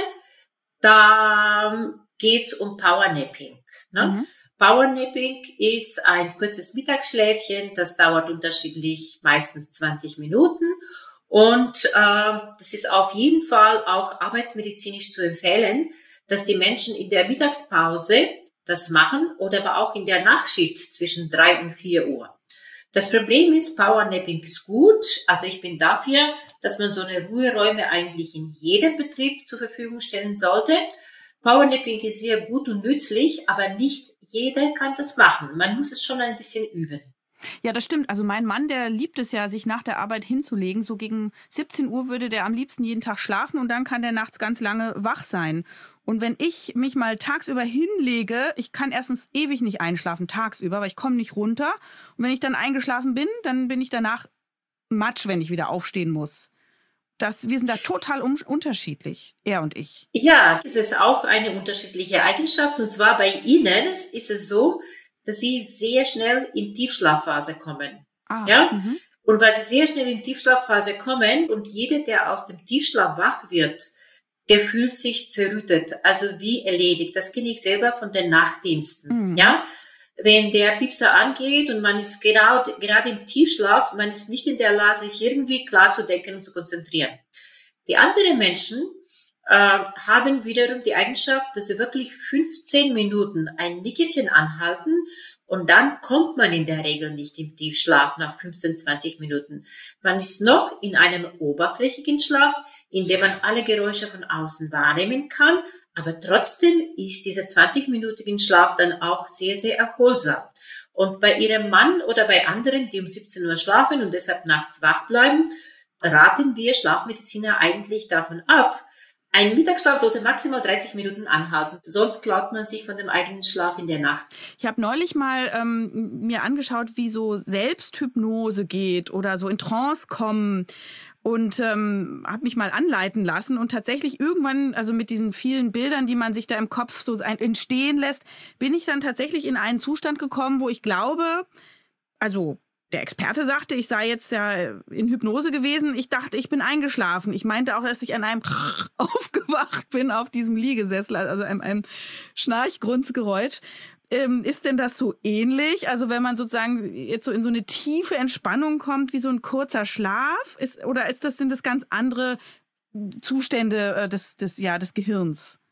Da geht es um Powernapping. Ne? Mhm. Powernapping ist ein kurzes Mittagsschläfchen, das dauert unterschiedlich, meistens zwanzig Minuten. Und äh, das ist auf jeden Fall auch arbeitsmedizinisch zu empfehlen, dass die Menschen in der Mittagspause das machen oder aber auch in der Nachtschicht zwischen drei und vier Uhr. Das Problem ist, Powernapping ist gut. Also ich bin dafür, dass man so eine Ruheräume eigentlich in jedem Betrieb zur Verfügung stellen sollte. Powernapping ist sehr gut und nützlich, aber nicht jeder kann das machen. Man muss es schon ein bisschen üben. Ja, das stimmt. Also mein Mann, der liebt es ja, sich nach der Arbeit hinzulegen. So gegen siebzehn Uhr würde der am liebsten jeden Tag schlafen und dann kann der nachts ganz lange wach sein. Und wenn ich mich mal tagsüber hinlege, ich kann erstens ewig nicht einschlafen tagsüber, weil ich komme nicht runter. Und wenn ich dann eingeschlafen bin, dann bin ich danach matsch, wenn ich wieder aufstehen muss. Das, wir sind da total un- unterschiedlich, er und ich. Ja, das ist auch eine unterschiedliche Eigenschaft. Und zwar bei Ihnen ist es so, dass Sie sehr schnell in Tiefschlafphase kommen. Ah, ja? Mhm. Und weil Sie sehr schnell in Tiefschlafphase kommen und jeder, der aus dem Tiefschlaf wach wird, der fühlt sich zerrüttet, also wie erledigt. Das kenne ich selber von den Nachtdiensten. Mhm. Ja? Wenn der Piepser angeht und man ist genau, gerade im Tiefschlaf, man ist nicht in der Lage, sich irgendwie klar zu denken und zu konzentrieren. Die anderen Menschen äh, haben wiederum die Eigenschaft, dass sie wirklich fünfzehn Minuten ein Nickerchen anhalten und dann kommt man in der Regel nicht im Tiefschlaf nach fünfzehn, zwanzig Minuten. Man ist noch in einem oberflächigen Schlaf, in dem man alle Geräusche von außen wahrnehmen kann, aber trotzdem ist dieser zwanzig-minütigen Schlaf dann auch sehr, sehr erholsam. Und bei Ihrem Mann oder bei anderen, die um siebzehn Uhr schlafen und deshalb nachts wach bleiben, raten wir Schlafmediziner eigentlich davon ab. Ein Mittagsschlaf sollte maximal dreißig Minuten anhalten, sonst klaut man sich von dem eigenen Schlaf in der Nacht. Ich habe neulich mal ähm, mir angeschaut, wie so Selbsthypnose geht oder so in Trance kommen. Und ähm, habe mich mal anleiten lassen und tatsächlich irgendwann, also mit diesen vielen Bildern, die man sich da im Kopf so entstehen lässt, bin ich dann tatsächlich in einen Zustand gekommen, wo ich glaube, also der Experte sagte, ich sei jetzt ja in Hypnose gewesen. Ich dachte, ich bin eingeschlafen. Ich meinte auch, dass ich an einem aufgewacht bin auf diesem Liegesessel, also einem, einem Schnarchgrunzgeräusch. Ähm, ist denn das so ähnlich? Also wenn man sozusagen jetzt so in so eine tiefe Entspannung kommt, wie so ein kurzer Schlaf? Ist, oder ist das, sind das ganz andere Zustände äh, des, des, ja, des Gehirns?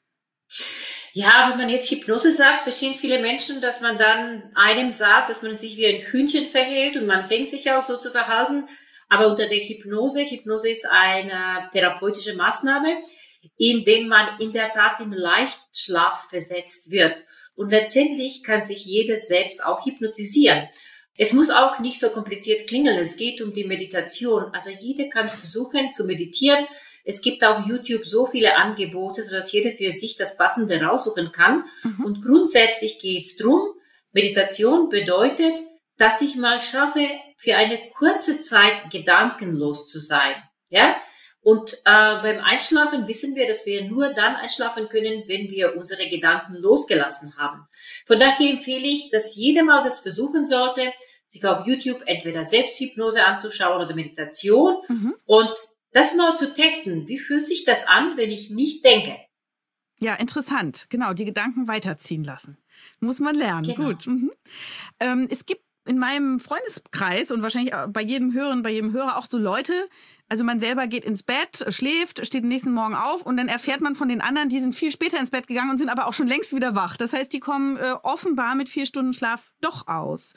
Ja, wenn man jetzt Hypnose sagt, verstehen viele Menschen, dass man dann einem sagt, dass man sich wie ein Hühnchen verhält und man fängt sich auch so zu verhalten. Aber unter der Hypnose, Hypnose ist eine therapeutische Maßnahme, in dem man in der Tat im Leichtschlaf versetzt wird. Und letztendlich kann sich jeder selbst auch hypnotisieren. Es muss auch nicht so kompliziert klingen. Es geht um die Meditation. Also jeder kann versuchen zu meditieren. Es gibt auf YouTube so viele Angebote, sodass jeder für sich das Passende raussuchen kann. Mhm. Und grundsätzlich geht es darum, Meditation bedeutet, dass ich mal schaffe, für eine kurze Zeit gedankenlos zu sein. Ja? Und äh, beim Einschlafen wissen wir, dass wir nur dann einschlafen können, wenn wir unsere Gedanken losgelassen haben. Von daher empfehle ich, dass jeder mal das versuchen sollte, sich auf YouTube entweder Selbsthypnose anzuschauen oder Meditation mhm. und das mal zu testen. Wie fühlt sich das an, wenn ich nicht denke? Ja, interessant. Genau, die Gedanken weiterziehen lassen. Muss man lernen. Genau. Gut. Mhm. Ähm, es gibt in meinem Freundeskreis und wahrscheinlich bei jedem Hörer, bei jedem Hörer auch so Leute, also man selber geht ins Bett, schläft, steht am nächsten Morgen auf und dann erfährt man von den anderen, die sind viel später ins Bett gegangen und sind aber auch schon längst wieder wach. Das heißt, die kommen äh, offenbar mit vier Stunden Schlaf doch aus.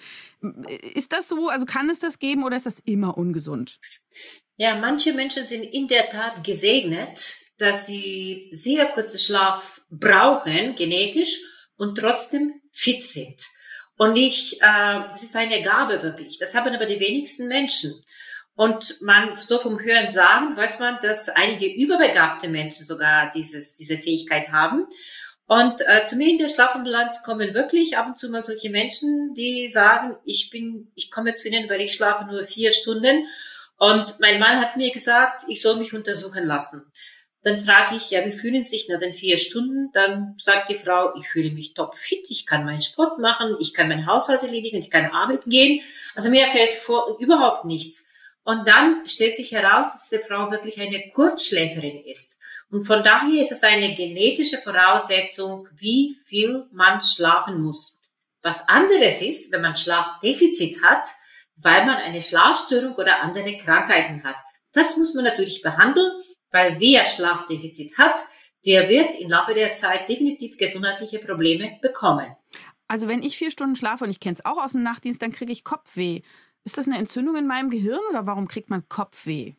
Ist das so? Also kann es das geben oder ist das immer ungesund? Ja, manche Menschen sind in der Tat gesegnet, dass sie sehr kurzen Schlaf brauchen, genetisch, und trotzdem fit sind. Und ich, äh, das ist eine Gabe wirklich. Das haben aber die wenigsten Menschen. Und man, so vom Hören sagen, weiß man, dass einige überbegabte Menschen sogar dieses, diese Fähigkeit haben. Und äh, zu mir in der Schlafambulanz kommen wirklich ab und zu mal solche Menschen, die sagen, ich bin, ich komme zu Ihnen, weil ich schlafe nur vier Stunden. Und mein Mann hat mir gesagt, ich soll mich untersuchen lassen. Dann frage ich, ja, wie fühlen Sie sich nach den vier Stunden? Dann sagt die Frau, ich fühle mich topfit, ich kann meinen Sport machen, ich kann meinen Haushalt erledigen, ich kann arbeiten gehen. Also mir fällt vor, überhaupt nichts. Und dann stellt sich heraus, dass die Frau wirklich eine Kurzschläferin ist. Und von daher ist es eine genetische Voraussetzung, wie viel man schlafen muss. Was anderes ist, wenn man Schlafdefizit hat, weil man eine Schlafstörung oder andere Krankheiten hat. Das muss man natürlich behandeln, weil wer Schlafdefizit hat, der wird im Laufe der Zeit definitiv gesundheitliche Probleme bekommen. Also wenn ich vier Stunden schlafe und ich kenne es auch aus dem Nachtdienst, dann kriege ich Kopfweh. Ist das eine Entzündung in meinem Gehirn oder warum kriegt man Kopfweh?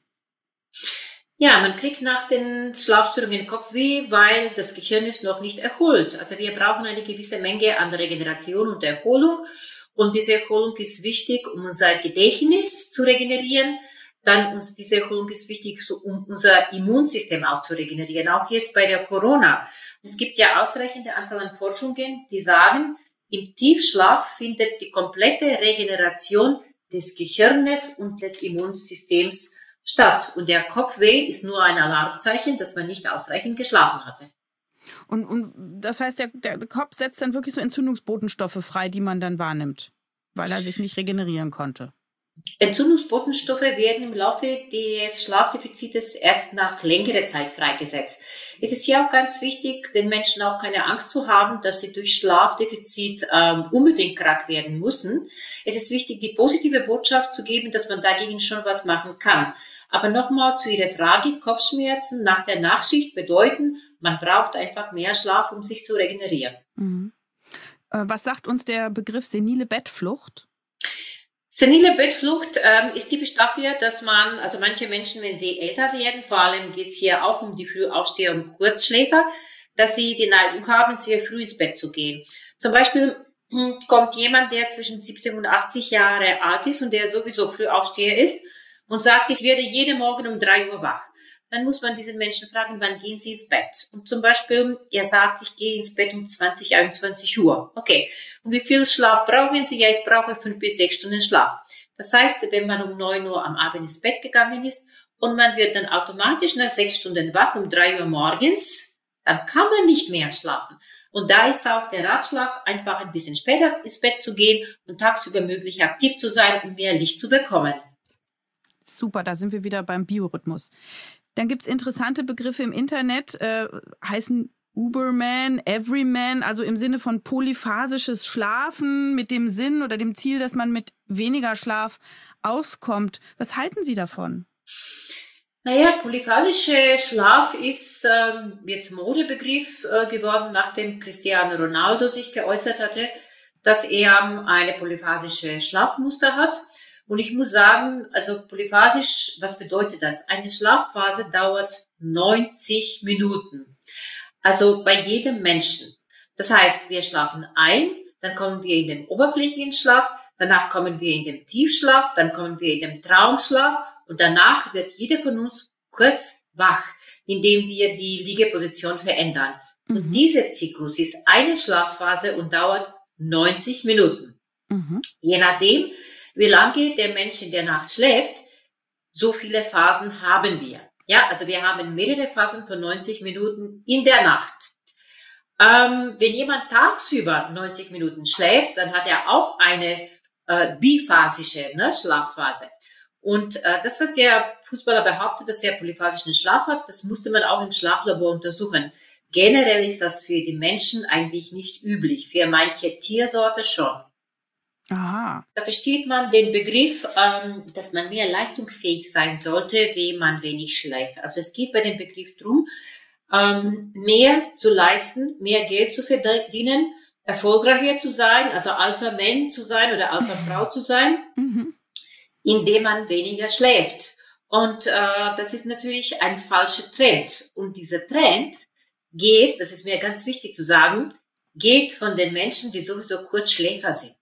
Ja, man kriegt nach den Schlafstörungen Kopfweh, weil das Gehirn ist noch nicht erholt. Also wir brauchen eine gewisse Menge an Regeneration und Erholung. Und diese Erholung ist wichtig, um unser Gedächtnis zu regenerieren. Dann uns diese Erholung ist wichtig, so, um unser Immunsystem auch zu regenerieren. Auch jetzt bei der Corona. Es gibt ja ausreichende Anzahl an Forschungen, die sagen, im Tiefschlaf findet die komplette Regeneration des Gehirnes und des Immunsystems statt. Und der Kopfweh ist nur ein Alarmzeichen, dass man nicht ausreichend geschlafen hatte. Und, und das heißt, der, der Kopf setzt dann wirklich so Entzündungsbotenstoffe frei, die man dann wahrnimmt, weil er sich nicht regenerieren konnte. Entzündungsbotenstoffe werden im Laufe des Schlafdefizites erst nach längerer Zeit freigesetzt. Es ist hier auch ganz wichtig, den Menschen auch keine Angst zu haben, dass sie durch Schlafdefizit ähm, unbedingt krank werden müssen. Es ist wichtig, die positive Botschaft zu geben, dass man dagegen schon was machen kann. Aber nochmal zu Ihrer Frage, Kopfschmerzen nach der Nachtschicht bedeuten, man braucht einfach mehr Schlaf, um sich zu regenerieren. Mhm. Äh, was sagt uns der Begriff senile Bettflucht? Senile Bettflucht ähm, ist typisch dafür, dass man, also manche Menschen, wenn sie älter werden, vor allem geht es hier auch um die Frühaufsteher und Kurzschläfer, dass sie die Neigung haben, sehr früh ins Bett zu gehen. Zum Beispiel hm, kommt jemand, der zwischen siebzig und achtzig Jahre alt ist und der sowieso Frühaufsteher ist und sagt, ich werde jeden Morgen um drei Uhr wach. Dann muss man diesen Menschen fragen, wann gehen Sie ins Bett? Und zum Beispiel, er sagt, ich gehe ins Bett um zwanzig, einundzwanzig Uhr. Okay. Und wie viel Schlaf brauchen Sie? Ja, ich brauche fünf bis sechs Stunden Schlaf. Das heißt, wenn man um neun Uhr am Abend ins Bett gegangen ist und man wird dann automatisch nach sechs Stunden wach um drei Uhr morgens, dann kann man nicht mehr schlafen. Und da ist auch der Ratschlag, einfach ein bisschen später ins Bett zu gehen und tagsüber möglich aktiv zu sein, um mehr Licht zu bekommen. Super, da sind wir wieder beim Biorhythmus. Dann gibt es interessante Begriffe im Internet, äh, heißen Uberman, Everyman, also im Sinne von polyphasisches Schlafen mit dem Sinn oder dem Ziel, dass man mit weniger Schlaf auskommt. Was halten Sie davon? Naja, polyphasischer Schlaf ist ähm, jetzt Modebegriff äh, geworden, nachdem Cristiano Ronaldo sich geäußert hatte, dass er eine polyphasische Schlafmuster hat. Und ich muss sagen, also polyphasisch, was bedeutet das? Eine Schlafphase dauert neunzig Minuten. Also bei jedem Menschen. Das heißt, wir schlafen ein, dann kommen wir in den oberflächlichen Schlaf, danach kommen wir in den Tiefschlaf, dann kommen wir in den Traumschlaf und danach wird jeder von uns kurz wach, indem wir die Liegeposition verändern. Mhm. Und dieser Zyklus ist eine Schlafphase und dauert neunzig Minuten. Mhm. Je nachdem, wie lange der Mensch in der Nacht schläft, so viele Phasen haben wir. Ja, also wir haben mehrere Phasen von neunzig Minuten in der Nacht. Ähm, wenn jemand tagsüber neunzig Minuten schläft, dann hat er auch eine äh, biphasische ne, Schlafphase. Und äh, das, was der Fußballer behauptet, dass er polyphasischen Schlaf hat, das musste man auch im Schlaflabor untersuchen. Generell ist das für die Menschen eigentlich nicht üblich, für manche Tiersorte schon. Aha. Da versteht man den Begriff, ähm, dass man mehr leistungsfähig sein sollte, wenn man wenig schläft. Also es geht bei dem Begriff drum, ähm, mehr zu leisten, mehr Geld zu verdienen, erfolgreicher zu sein, also Alpha-Mann zu sein oder Alpha-Frau zu sein, mhm. indem man weniger schläft. Und äh, das ist natürlich ein falscher Trend. Und dieser Trend geht, das ist mir ganz wichtig zu sagen, geht von den Menschen, die sowieso Kurzschläfer sind.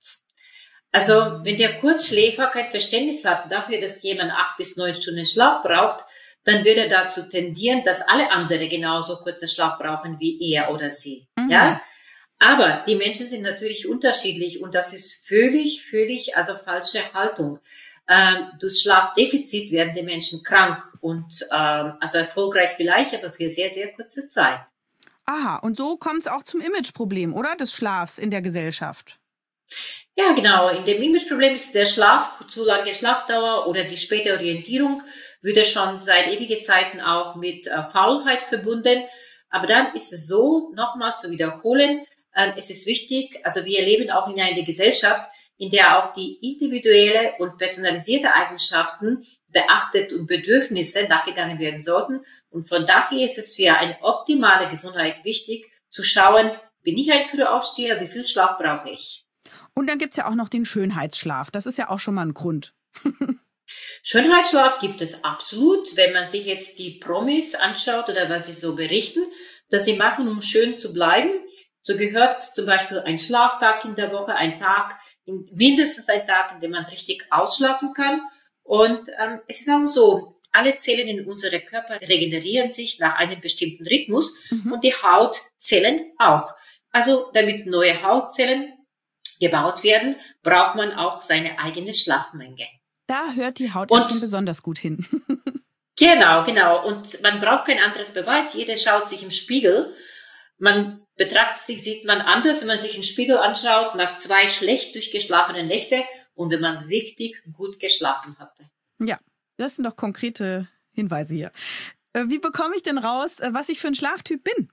Also wenn der Kurzschläfer kein Verständnis hat dafür, dass jemand acht bis neun Stunden Schlaf braucht, dann wird er dazu tendieren, dass alle anderen genauso kurzen Schlaf brauchen wie er oder sie. Mhm. Ja, aber die Menschen sind natürlich unterschiedlich und das ist völlig, völlig also falsche Haltung. Ähm, durch Schlafdefizit werden die Menschen krank und ähm, also erfolgreich vielleicht, aber für sehr, sehr kurze Zeit. Aha, und so kommt es auch zum Imageproblem, oder? Des Schlafs in der Gesellschaft. Ja, genau. In dem Imageproblem ist der Schlaf, zu lange Schlafdauer oder die späte Orientierung wird schon seit ewigen Zeiten auch mit äh, Faulheit verbunden. Aber dann ist es so, nochmal zu wiederholen, äh, es ist wichtig, also wir leben auch in einer Gesellschaft, in der auch die individuelle und personalisierte Eigenschaften beachtet und Bedürfnisse nachgegangen werden sollten. Und von daher ist es für eine optimale Gesundheit wichtig, zu schauen, bin ich ein Frühaufsteher, wie viel Schlaf brauche ich? Und dann gibt's ja auch noch den Schönheitsschlaf. Das ist ja auch schon mal ein Grund. Schönheitsschlaf gibt es absolut. Wenn man sich jetzt die Promis anschaut oder was sie so berichten, dass sie machen, um schön zu bleiben. So gehört zum Beispiel ein Schlaftag in der Woche, ein Tag, mindestens ein Tag, in dem man richtig ausschlafen kann. Und ähm, es ist auch so, alle Zellen in unserem Körper regenerieren sich nach einem bestimmten Rhythmus mhm. und die Hautzellen auch. Also damit neue Hautzellen gebaut werden, braucht man auch seine eigene Schlafmenge. Da hört die Hautärztin besonders gut hin. Genau, genau. Und man braucht kein anderes Beweis. Jeder schaut sich im Spiegel. Man betrachtet sich, sieht man anders, wenn man sich im Spiegel anschaut, nach zwei schlecht durchgeschlafenen Nächte und wenn man richtig gut geschlafen hatte. Ja, das sind doch konkrete Hinweise hier. Wie bekomme ich denn raus, was ich für ein Schlaftyp bin?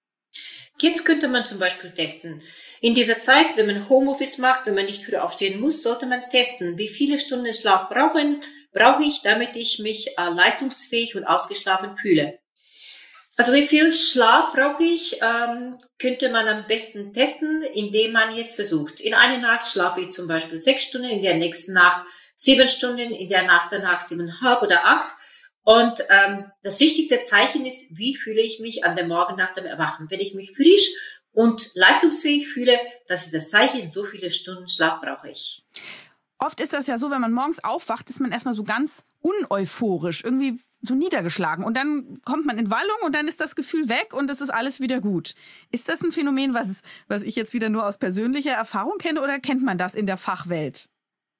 Jetzt könnte man zum Beispiel testen. In dieser Zeit, wenn man Homeoffice macht, wenn man nicht früh aufstehen muss, sollte man testen, wie viele Stunden Schlaf brauchen, brauche ich, damit ich mich äh, leistungsfähig und ausgeschlafen fühle. Also wie viel Schlaf brauche ich, ähm, könnte man am besten testen, indem man jetzt versucht. In einer Nacht schlafe ich zum Beispiel sechs Stunden, in der nächsten Nacht sieben Stunden, in der Nacht danach siebeneinhalb oder acht. Und ähm, das wichtigste Zeichen ist, wie fühle ich mich an dem Morgen nach dem Erwachen. Wenn ich mich frisch und leistungsfähig fühle, das ist das Zeichen, so viele Stunden Schlaf brauche ich. Oft ist das ja so, wenn man morgens aufwacht, ist man erstmal so ganz uneuphorisch, irgendwie so niedergeschlagen. Und dann kommt man in Wallung und dann ist das Gefühl weg und es ist alles wieder gut. Ist das ein Phänomen, was, was ich jetzt wieder nur aus persönlicher Erfahrung kenne, oder kennt man das in der Fachwelt?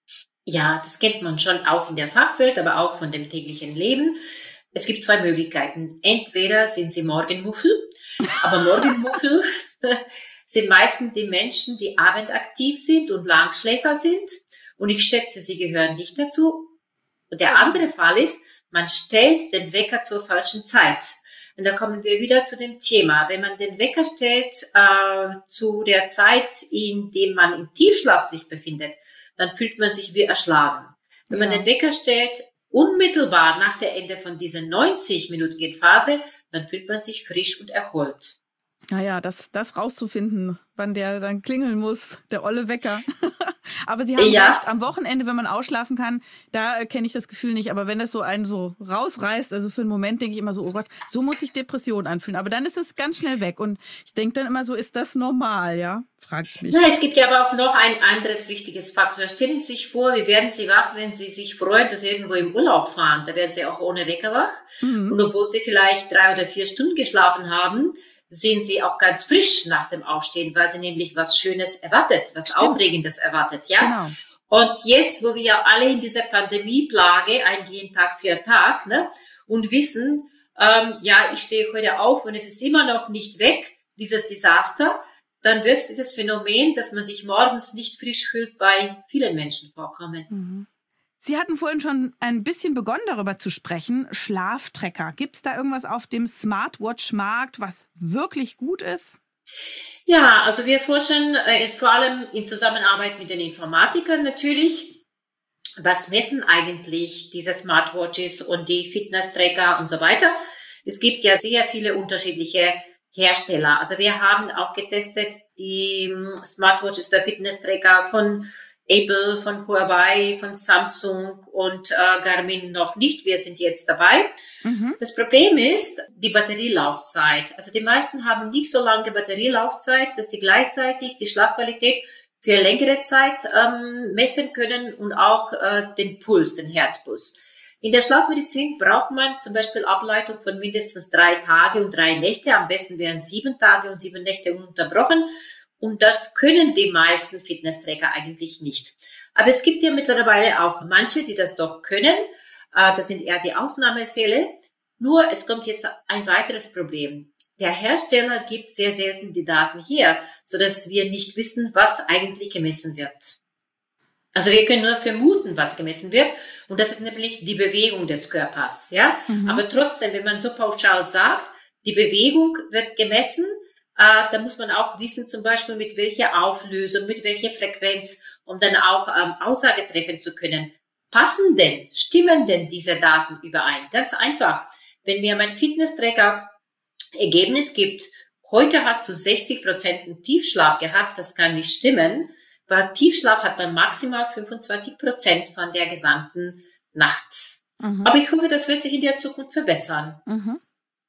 Ja, das kennt man schon auch in der Fachwelt, aber auch von dem täglichen Leben. Es gibt zwei Möglichkeiten. Entweder sind Sie Morgenmuffel, aber Morgenmuffel sind meistens die Menschen, die abendaktiv sind und Langschläfer sind. Und ich schätze, sie gehören nicht dazu. Und der andere Fall ist, man stellt den Wecker zur falschen Zeit. Und da kommen wir wieder zu dem Thema. Wenn man den Wecker stellt äh, zu der Zeit, in dem man im Tiefschlaf sich befindet, dann fühlt man sich wie erschlagen. Wenn man ja. den Wecker stellt unmittelbar nach der Ende von dieser neunzig-minütigen Phase, dann fühlt man sich frisch und erholt. Naja, das, das rauszufinden, wann der dann klingeln muss, der olle Wecker. Aber Sie haben ja. recht, am Wochenende, wenn man ausschlafen kann, da äh, kenne ich das Gefühl nicht. Aber wenn das so einen so rausreißt, also für einen Moment denke ich immer so, oh Gott, so muss sich Depression anfühlen. Aber dann ist es ganz schnell weg. Und ich denke dann immer so, ist das normal, ja? Frage ich mich. Na, es gibt ja aber auch noch ein anderes wichtiges Faktor. Stellen Sie sich vor, wie werden Sie wach, wenn Sie sich freuen, dass Sie irgendwo im Urlaub fahren. Da werden Sie auch ohne Wecker wach. Mhm. Und obwohl Sie vielleicht drei oder vier Stunden geschlafen haben, sind Sie auch ganz frisch nach dem Aufstehen, weil Sie nämlich was Schönes erwartet, was Stimmt. Aufregendes erwartet, ja? Genau. Und jetzt, wo wir ja alle in dieser Pandemieplage eingehen, Tag für Tag, ne, und wissen, ähm, ja, ich stehe heute auf und es ist immer noch nicht weg, dieses Desaster, dann wird dieses Phänomen, dass man sich morgens nicht frisch fühlt, bei vielen Menschen vorkommen. Mhm. Sie hatten vorhin schon ein bisschen begonnen, darüber zu sprechen. Schlaftrecker. Gibt es da irgendwas auf dem Smartwatch-Markt, was wirklich gut ist? Ja, also wir forschen äh, vor allem in Zusammenarbeit mit den Informatikern natürlich. Was messen eigentlich diese Smartwatches und die Fitness-Tracker und so weiter? Es gibt ja sehr viele unterschiedliche Hersteller. Also wir haben auch getestet die Smartwatches der Fitness-Tracker von Apple, von Huawei, von Samsung und äh, Garmin noch nicht. Wir sind jetzt dabei. Mhm. Das Problem ist die Batterielaufzeit. Also die meisten haben nicht so lange Batterielaufzeit, dass sie gleichzeitig die Schlafqualität für längere Zeit ähm, messen können und auch äh, den Puls, den Herzpuls. In der Schlafmedizin braucht man zum Beispiel Ableitung von mindestens drei Tage und drei Nächte. Am besten wären sieben Tage und sieben Nächte ununterbrochen. Und das können die meisten Fitnesstracker eigentlich nicht. Aber es gibt ja mittlerweile auch manche, die das doch können. Das sind eher die Ausnahmefälle. Nur es kommt jetzt ein weiteres Problem. Der Hersteller gibt sehr selten die Daten her, sodass wir nicht wissen, was eigentlich gemessen wird. Also wir können nur vermuten, was gemessen wird. Und das ist nämlich die Bewegung des Körpers. Ja? Mhm. Aber trotzdem, wenn man so pauschal sagt, die Bewegung wird gemessen, Äh, da muss man auch wissen, zum Beispiel mit welcher Auflösung, mit welcher Frequenz, um dann auch ähm, Aussage treffen zu können. Passen denn, stimmen denn diese Daten überein? Ganz einfach. Wenn mir mein Fitness-Tracker Ergebnis gibt, heute hast du sechzig Prozent Tiefschlaf gehabt, das kann nicht stimmen, weil Tiefschlaf hat man maximal fünfundzwanzig Prozent von der gesamten Nacht. Mhm. Aber ich hoffe, das wird sich in der Zukunft verbessern. Mhm.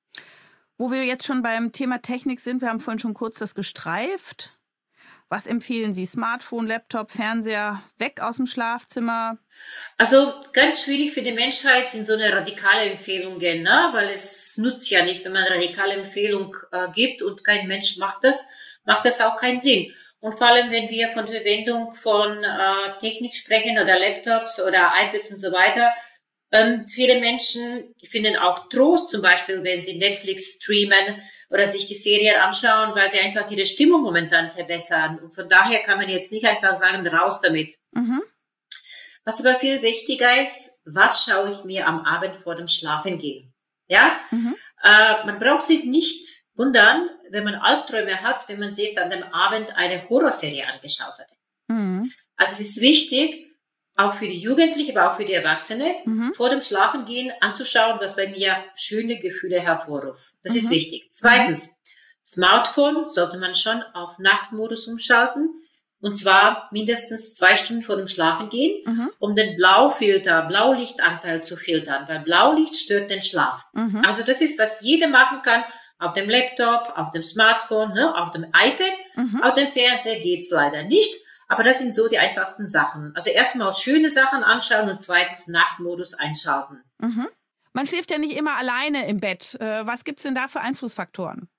Wo wir jetzt schon beim Thema Technik sind, wir haben vorhin schon kurz das gestreift. Was empfehlen Sie? Smartphone, Laptop, Fernseher, weg aus dem Schlafzimmer? Also ganz schwierig für die Menschheit sind so eine radikale Empfehlungen, ne? Weil es nutzt ja nicht, wenn man eine radikale Empfehlung äh, gibt und kein Mensch macht das, macht das auch keinen Sinn. Und vor allem, wenn wir von Verwendung von äh, Technik sprechen oder Laptops oder iPads und so weiter, Ähm, viele Menschen finden auch Trost, zum Beispiel, wenn sie Netflix streamen oder sich die Serien anschauen, weil sie einfach ihre Stimmung momentan verbessern. Und von daher kann man jetzt nicht einfach sagen, raus damit. Mhm. Was aber viel wichtiger ist, was schaue ich mir am Abend vor dem Schlafengehen? Ja, mhm. äh, man braucht sich nicht wundern, wenn man Albträume hat, wenn man sich an dem Abend eine Horrorserie angeschaut hat. Mhm. Also es ist wichtig, auch für die Jugendlichen, aber auch für die Erwachsene, mhm. vor dem Schlafengehen anzuschauen, was bei mir schöne Gefühle hervorruft. Das mhm. ist wichtig. Zweitens, Smartphone sollte man schon auf Nachtmodus umschalten, und zwar mindestens zwei Stunden vor dem Schlafengehen, mhm. um den Blaufilter, Blaulichtanteil zu filtern, weil Blaulicht stört den Schlaf. Mhm. Also das ist, was jeder machen kann, auf dem Laptop, auf dem Smartphone, ne, auf dem iPad, mhm. auf dem Fernseher geht's leider nicht. Aber das sind so die einfachsten Sachen. Also erstmal schöne Sachen anschauen und zweitens Nachtmodus einschalten. Mhm. Man schläft ja nicht immer alleine im Bett. Was gibt's denn da für Einflussfaktoren?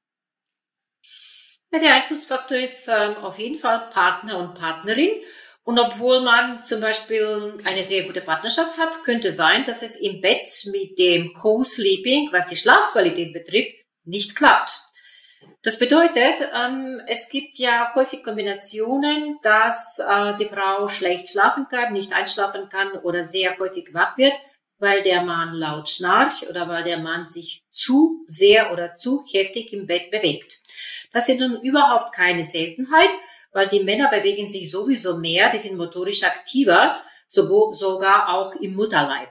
Ja, der Einflussfaktor ist ähm, auf jeden Fall Partner und Partnerin. Und obwohl man zum Beispiel eine sehr gute Partnerschaft hat, könnte sein, dass es im Bett mit dem Co-Sleeping, was die Schlafqualität betrifft, nicht klappt. Das bedeutet, ähm, es gibt ja häufig Kombinationen, dass äh, die Frau schlecht schlafen kann, nicht einschlafen kann oder sehr häufig wach wird, weil der Mann laut schnarcht oder weil der Mann sich zu sehr oder zu heftig im Bett bewegt. Das ist nun überhaupt keine Seltenheit, weil die Männer bewegen sich sowieso mehr, die sind motorisch aktiver, so, sogar auch im Mutterleib.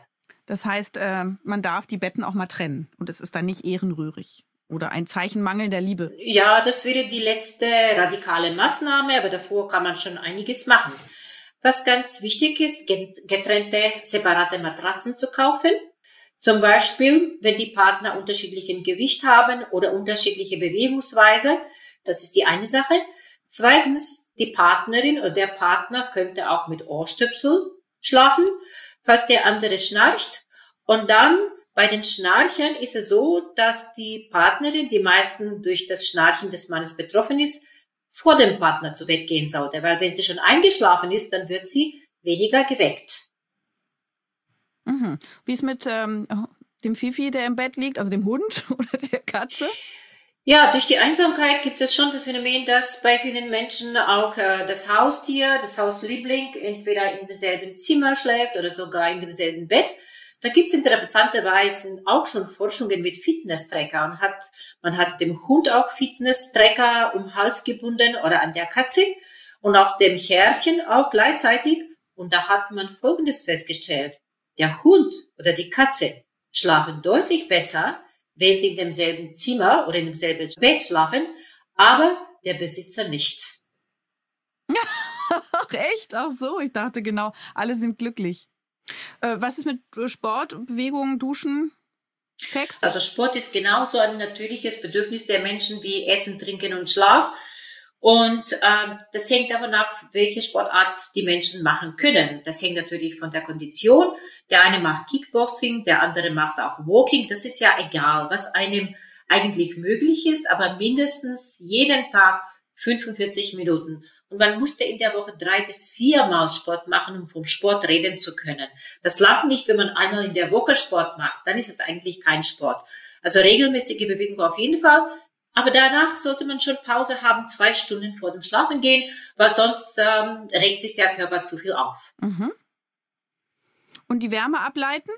Das heißt, äh, man darf die Betten auch mal trennen und es ist dann nicht ehrenrührig oder ein Zeichen mangelnder Liebe. Ja, das wäre die letzte radikale Maßnahme, aber davor kann man schon einiges machen. Was ganz wichtig ist, getrennte, separate Matratzen zu kaufen. Zum Beispiel, wenn die Partner unterschiedlichen Gewicht haben oder unterschiedliche Bewegungsweise. Das ist die eine Sache. Zweitens, die Partnerin oder der Partner könnte auch mit Ohrstöpsel schlafen, falls der andere schnarcht. Und dann bei den Schnarchern ist es so, dass die Partnerin, die meisten durch das Schnarchen des Mannes betroffen ist, vor dem Partner zu Bett gehen sollte. Weil wenn sie schon eingeschlafen ist, dann wird sie weniger geweckt. Mhm. Wie ist mit ähm, dem Fifi, der im Bett liegt, also dem Hund oder der Katze? Ja, durch die Einsamkeit gibt es schon das Phänomen, dass bei vielen Menschen auch äh, das Haustier, das Hausliebling entweder in demselben Zimmer schläft oder sogar in demselben Bett. Da gibt es interessanterweise auch schon Forschungen mit Fitness-Tracker und hat, man hat dem Hund auch Fitness-Tracker um den Hals gebunden oder an der Katze und auch dem Herrchen auch gleichzeitig. Und da hat man Folgendes festgestellt. Der Hund oder die Katze schlafen deutlich besser, wenn sie in demselben Zimmer oder in demselben Bett schlafen, aber der Besitzer nicht. Ach echt? Ach so, ich dachte genau, alle sind glücklich. Äh, was ist mit Sport, Bewegung, Duschen, Sex? Also Sport ist genauso ein natürliches Bedürfnis der Menschen wie Essen, Trinken und Schlaf. Und äh, das hängt davon ab, welche Sportart die Menschen machen können. Das hängt natürlich von der Kondition. Der eine macht Kickboxing, der andere macht auch Walking. Das ist ja egal, was einem eigentlich möglich ist, aber mindestens jeden Tag fünfundvierzig Minuten. Und man musste in der Woche drei bis viermal Sport machen, um vom Sport reden zu können. Das langt nicht, wenn man einmal in der Woche Sport macht. Dann ist es eigentlich kein Sport. Also regelmäßige Bewegung auf jeden Fall. Aber danach sollte man schon Pause haben, zwei Stunden vor dem Schlafen gehen, weil sonst ähm, regt sich der Körper zu viel auf. Mhm. Und die Wärme ableiten?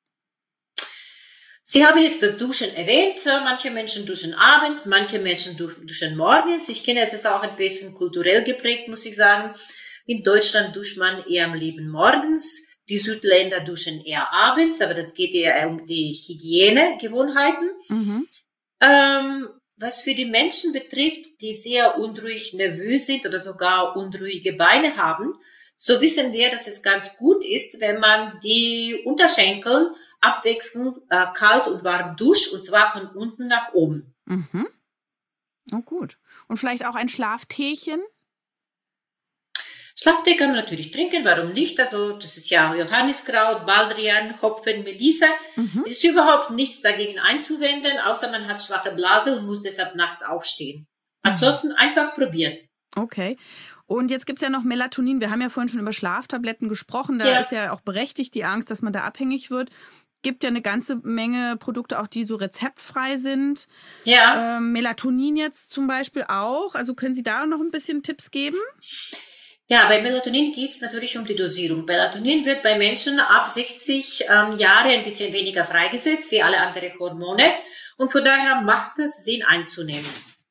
Sie haben jetzt das Duschen erwähnt. Manche Menschen duschen abends, manche Menschen duschen morgens. Ich kenne es ist auch ein bisschen kulturell geprägt, muss ich sagen. In Deutschland duscht man eher am lieben morgens. Die Südländer duschen eher abends, aber das geht eher um die Hygienegewohnheiten. Mhm. Ähm, Was für die Menschen betrifft, die sehr unruhig, nervös sind oder sogar unruhige Beine haben, so wissen wir, dass es ganz gut ist, wenn man die Unterschenkel abwechselnd äh, kalt und warm duscht, und zwar von unten nach oben. Mhm. Oh, gut. Und vielleicht auch ein Schlafteechen? Schlaftee kann man natürlich trinken, warum nicht? Also das ist ja Johanniskraut, Baldrian, Hopfen, Melisse. Mhm. Es ist überhaupt nichts dagegen einzuwenden, außer man hat schwache Blase und muss deshalb nachts aufstehen. Mhm. Ansonsten einfach probieren. Okay. Und jetzt gibt es ja noch Melatonin. Wir haben ja vorhin schon über Schlaftabletten gesprochen. Da ja. ist ja auch berechtigt die Angst, dass man da abhängig wird. Gibt ja eine ganze Menge Produkte auch, die so rezeptfrei sind. Ja. Ähm, Melatonin jetzt zum Beispiel auch. Also können Sie da noch ein bisschen Tipps geben? Ja, bei Melatonin geht es natürlich um die Dosierung. Melatonin wird bei Menschen ab sechzig ähm, Jahre ein bisschen weniger freigesetzt wie alle anderen Hormone. Und von daher macht es Sinn einzunehmen.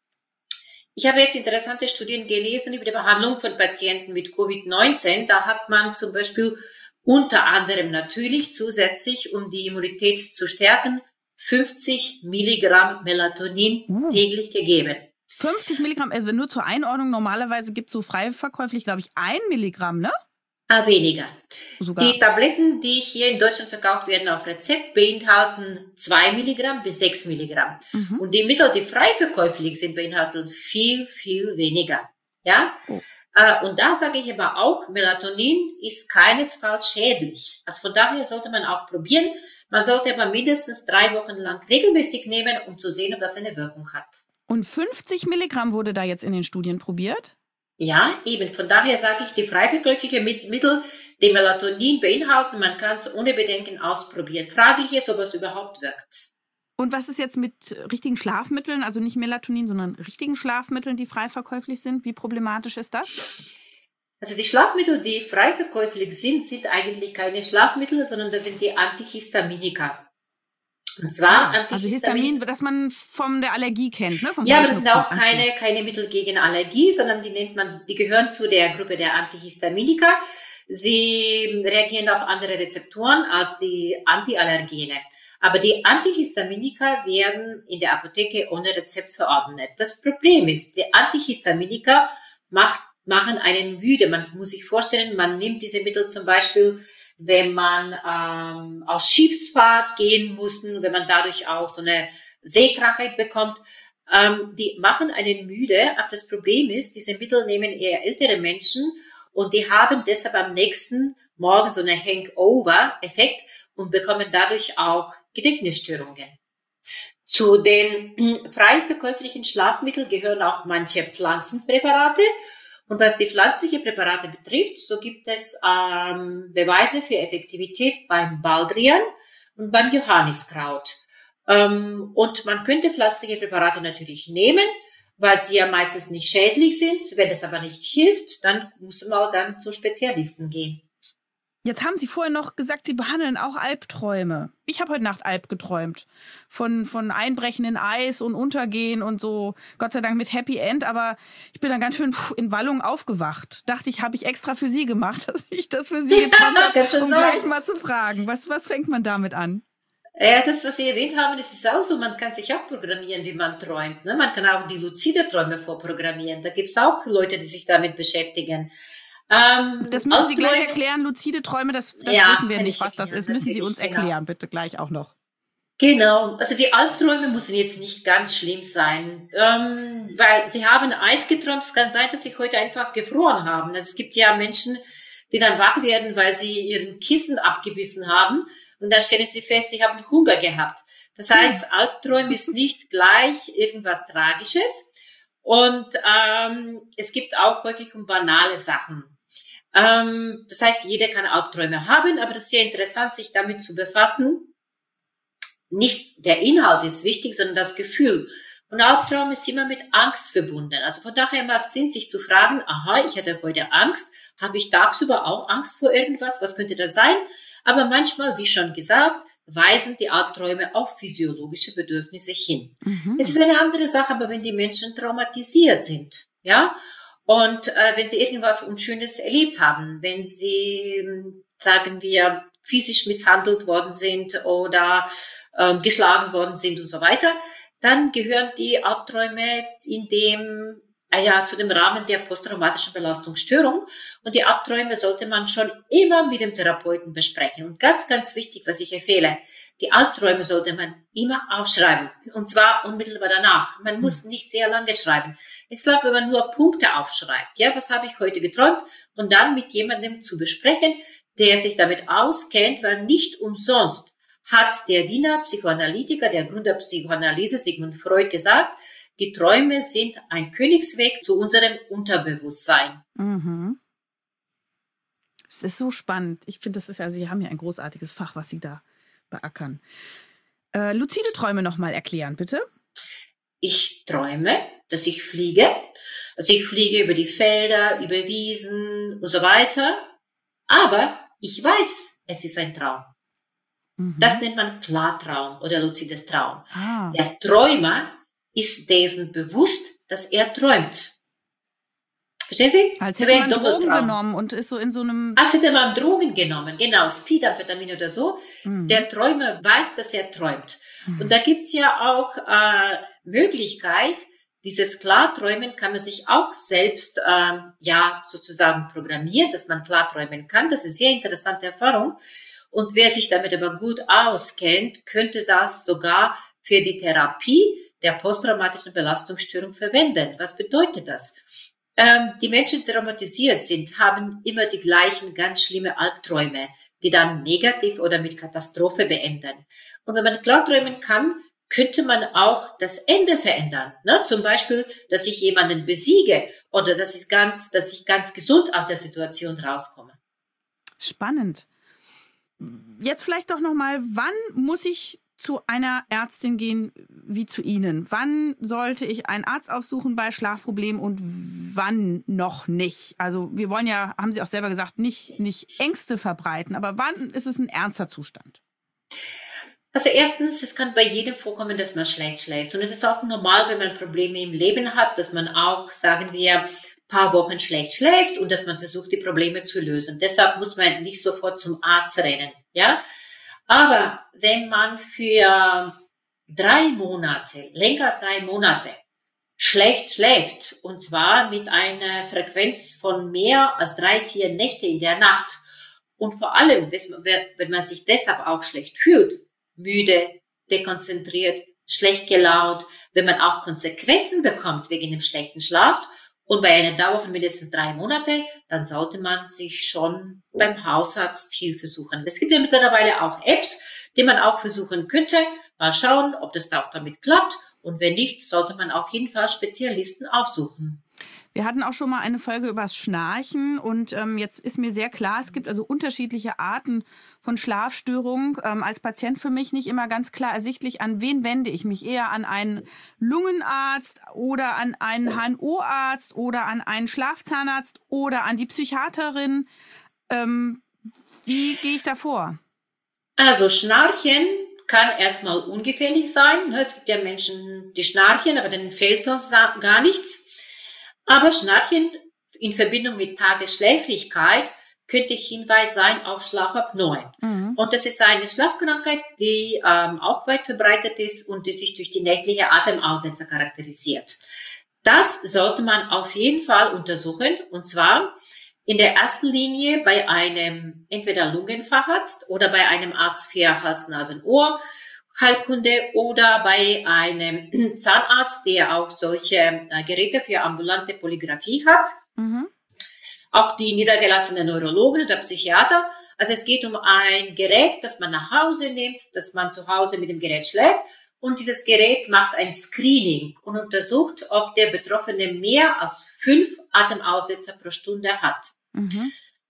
Ich habe jetzt interessante Studien gelesen über die Behandlung von Patienten mit Covid neunzehn. Da hat man zum Beispiel unter anderem natürlich zusätzlich, um die Immunität zu stärken, fünfzig Milligramm Melatonin uh. täglich gegeben. fünfzig Milligramm, also nur zur Einordnung, normalerweise gibt es so frei verkäuflich, glaube ich, ein Milligramm, ne? Ah, weniger. Sogar. Die Tabletten, die hier in Deutschland verkauft werden auf Rezept, beinhalten zwei Milligramm bis sechs Milligramm. Mhm. Und die Mittel, die frei verkäuflich sind, beinhalten viel, viel weniger. Ja? Oh. Äh, und da sage ich aber auch, Melatonin ist keinesfalls schädlich. Also von daher sollte man auch probieren. Man sollte aber mindestens drei Wochen lang regelmäßig nehmen, um zu sehen, ob das eine Wirkung hat. Und fünfzig Milligramm wurde da jetzt in den Studien probiert? Ja, eben. Von daher sage ich, die frei verkäuflichen Mittel, die Melatonin beinhalten, man kann es ohne Bedenken ausprobieren. Fraglich ist, ob es überhaupt wirkt. Und was ist jetzt mit richtigen Schlafmitteln, also nicht Melatonin, sondern richtigen Schlafmitteln, die frei verkäuflich sind? Wie problematisch ist das? Also die Schlafmittel, die frei verkäuflich sind, sind eigentlich keine Schlafmittel, sondern das sind die Antihistaminika. Und zwar ah, also Histamin, das man von der Allergie kennt, ne? Vom ja, aber das sind auch keine, keine Mittel gegen Allergie, sondern die nennt man, die gehören zu der Gruppe der Antihistaminika. Sie reagieren auf andere Rezeptoren als die Antiallergene. Aber die Antihistaminika werden in der Apotheke ohne Rezept verordnet. Das Problem ist, die Antihistaminika macht, machen einen müde. Man muss sich vorstellen, man nimmt diese Mittel zum Beispiel, wenn man ähm, aus Schiffsfahrt gehen muss, wenn man dadurch auch so eine Seekrankheit bekommt. Ähm, die machen einen müde, aber das Problem ist, diese Mittel nehmen eher ältere Menschen und die haben deshalb am nächsten Morgen so einen Hangover-Effekt und bekommen dadurch auch Gedächtnisstörungen. Zu den frei verkäuflichen Schlafmitteln gehören auch manche Pflanzenpräparate. Und was die pflanzlichen Präparate betrifft, so gibt es ähm, Beweise für Effektivität beim Baldrian und beim Johanniskraut. Ähm, und man könnte pflanzliche Präparate natürlich nehmen, weil sie ja meistens nicht schädlich sind. Wenn es aber nicht hilft, dann muss man dann zu Spezialisten gehen. Jetzt haben Sie vorhin noch gesagt, Sie behandeln auch Albträume. Ich habe heute Nacht Alb geträumt. Von, von Einbrechen in Eis und Untergehen und so. Gott sei Dank mit Happy End. Aber ich bin dann ganz schön in Wallung aufgewacht. Dachte ich, habe ich extra für Sie gemacht, dass ich das für Sie getan habe, um sein. Gleich mal zu fragen. Was, was fängt man damit an? Ja, das, was Sie erwähnt haben, das ist auch so. Man kann sich auch programmieren, wie man träumt. Ne? Man kann auch die luzide Träume vorprogrammieren. Da gibt es auch Leute, die sich damit beschäftigen. Ähm, das müssen Sie gleich erklären, luzide Träume, das, das ja, wissen wir nicht, was das ist. Müssen Sie uns erklären, genau. Bitte gleich auch noch. Genau, also die Albträume müssen jetzt nicht ganz schlimm sein, ähm, weil Sie haben Eis geträumt. Es kann sein, dass Sie heute einfach gefroren haben. Also es gibt ja Menschen, die dann wach werden, weil sie ihren Kissen abgebissen haben und dann stellen sie fest, sie haben Hunger gehabt. Das heißt, hm. Albträume ist nicht gleich irgendwas Tragisches und ähm, es gibt auch häufig um banale Sachen. Ähm, das heißt, jeder kann Albträume haben, aber das ist sehr interessant, sich damit zu befassen. Nicht der Inhalt ist wichtig, sondern das Gefühl. Und Albtraum ist immer mit Angst verbunden. Also von daher macht es Sinn, sich zu fragen, aha, ich hatte heute Angst. Habe ich tagsüber auch Angst vor irgendwas? Was könnte das sein? Aber manchmal, wie schon gesagt, weisen die Albträume auf physiologische Bedürfnisse hin. Mhm. Es ist eine andere Sache, aber wenn die Menschen traumatisiert sind, ja, und äh, wenn sie irgendwas Unschönes erlebt haben, wenn sie, sagen wir, physisch misshandelt worden sind oder ähm, geschlagen worden sind und so weiter, dann gehören die Albträume in dem, äh, ja, zu dem Rahmen der posttraumatischen Belastungsstörung. Und die Albträume sollte man schon immer mit dem Therapeuten besprechen. Und ganz, ganz wichtig, was ich empfehle, die Albträume sollte man immer aufschreiben. Und zwar unmittelbar danach. Man muss nicht sehr lange schreiben. Es reicht, wenn man nur Punkte aufschreibt. Ja, was habe ich heute geträumt? Und dann mit jemandem zu besprechen, der sich damit auskennt, weil nicht umsonst hat der Wiener Psychoanalytiker, der Gründer der Psychoanalyse, Sigmund Freud, gesagt, die Träume sind ein Königsweg zu unserem Unterbewusstsein. Mhm. Das ist so spannend. Ich finde, das ist ja, Sie haben ja ein großartiges Fach, was Sie da beackern. Äh, luzide Träume nochmal erklären, bitte. Ich träume, dass ich fliege. Also ich fliege über die Felder, über Wiesen und so weiter. Aber ich weiß, es ist ein Traum. Mhm. Das nennt man Klartraum oder luzides Traum. Ah. Der Träumer ist dessen bewusst, dass er träumt. Verstehen Sie? Als hätte man Drogen genommen und ist so in so einem... Als hätte man Drogen genommen, genau, Speed-Amphetamin oder so. Mhm. Der Träumer weiß, dass er träumt. Mhm. Und da gibt's ja auch äh, Möglichkeit, dieses Klarträumen kann man sich auch selbst äh, ja sozusagen programmieren, dass man klarträumen kann. Das ist eine sehr interessante Erfahrung. Und wer sich damit aber gut auskennt, könnte das sogar für die Therapie der posttraumatischen Belastungsstörung verwenden. Was bedeutet das? Ähm, die Menschen, die traumatisiert sind, haben immer die gleichen ganz schlimme Albträume, die dann negativ oder mit Katastrophe beenden. Und wenn man klarträumen kann, könnte man auch das Ende verändern. Ne? Zum Beispiel, dass ich jemanden besiege oder dass ich ganz, dass ich ganz gesund aus der Situation rauskomme. Spannend. Jetzt vielleicht doch noch mal, wann muss ich zu einer Ärztin gehen wie zu Ihnen? Wann sollte ich einen Arzt aufsuchen bei Schlafproblemen und wann noch nicht? Also wir wollen ja, haben Sie auch selber gesagt, nicht, nicht Ängste verbreiten, aber wann ist es ein ernster Zustand? Also erstens, es kann bei jedem vorkommen, dass man schlecht schläft. Und es ist auch normal, wenn man Probleme im Leben hat, dass man auch, sagen wir, paar Wochen schlecht schläft und dass man versucht, die Probleme zu lösen. Deshalb muss man nicht sofort zum Arzt rennen, ja. Aber wenn man für drei Monate, länger als drei Monate, schlecht schläft, und zwar mit einer Frequenz von mehr als drei, vier Nächte in der Nacht, und vor allem, wenn man sich deshalb auch schlecht fühlt, müde, dekonzentriert, schlecht gelaunt, wenn man auch Konsequenzen bekommt wegen dem schlechten Schlaf und bei einer Dauer von mindestens drei Monate, dann sollte man sich schon beim Hausarzt Hilfe suchen. Es gibt ja mittlerweile auch Apps, die man auch versuchen könnte. Mal schauen, ob das auch damit klappt. Und wenn nicht, sollte man auf jeden Fall Spezialisten aufsuchen. Wir hatten auch schon mal eine Folge übers Schnarchen und ähm, jetzt ist mir sehr klar, es gibt also unterschiedliche Arten von Schlafstörungen. Ähm, als Patient für mich nicht immer ganz klar ersichtlich, an wen wende ich mich? Eher an einen Lungenarzt oder an einen H N O-Arzt oder an einen Schlafzahnarzt oder an die Psychiaterin. Ähm, wie gehe ich da vor? Also Schnarchen kann erstmal ungefährlich sein. Es gibt ja Menschen, die schnarchen, aber denen fehlt sonst gar nichts. Aber Schnarchen in Verbindung mit Tagesschläfrigkeit könnte Hinweis sein auf Schlafapnoe. Mhm. Und das ist eine Schlafkrankheit, die ähm, auch weit verbreitet ist und die sich durch die nächtliche Atemaussetzer charakterisiert. Das sollte man auf jeden Fall untersuchen, und zwar in der ersten Linie bei einem entweder Lungenfacharzt oder bei einem Arzt für Hals, Nasen, Ohr, Heilkunde oder bei einem Zahnarzt, der auch solche äh, Geräte für ambulante Polygraphie hat. Mhm. Auch die niedergelassenen Neurologen oder Psychiater. Also es geht um ein Gerät, das man nach Hause nimmt, dass man zu Hause mit dem Gerät schläft. Und dieses Gerät macht ein Screening und untersucht, ob der Betroffene mehr als fünf Atemaussetzer pro Stunde hat. Mhm.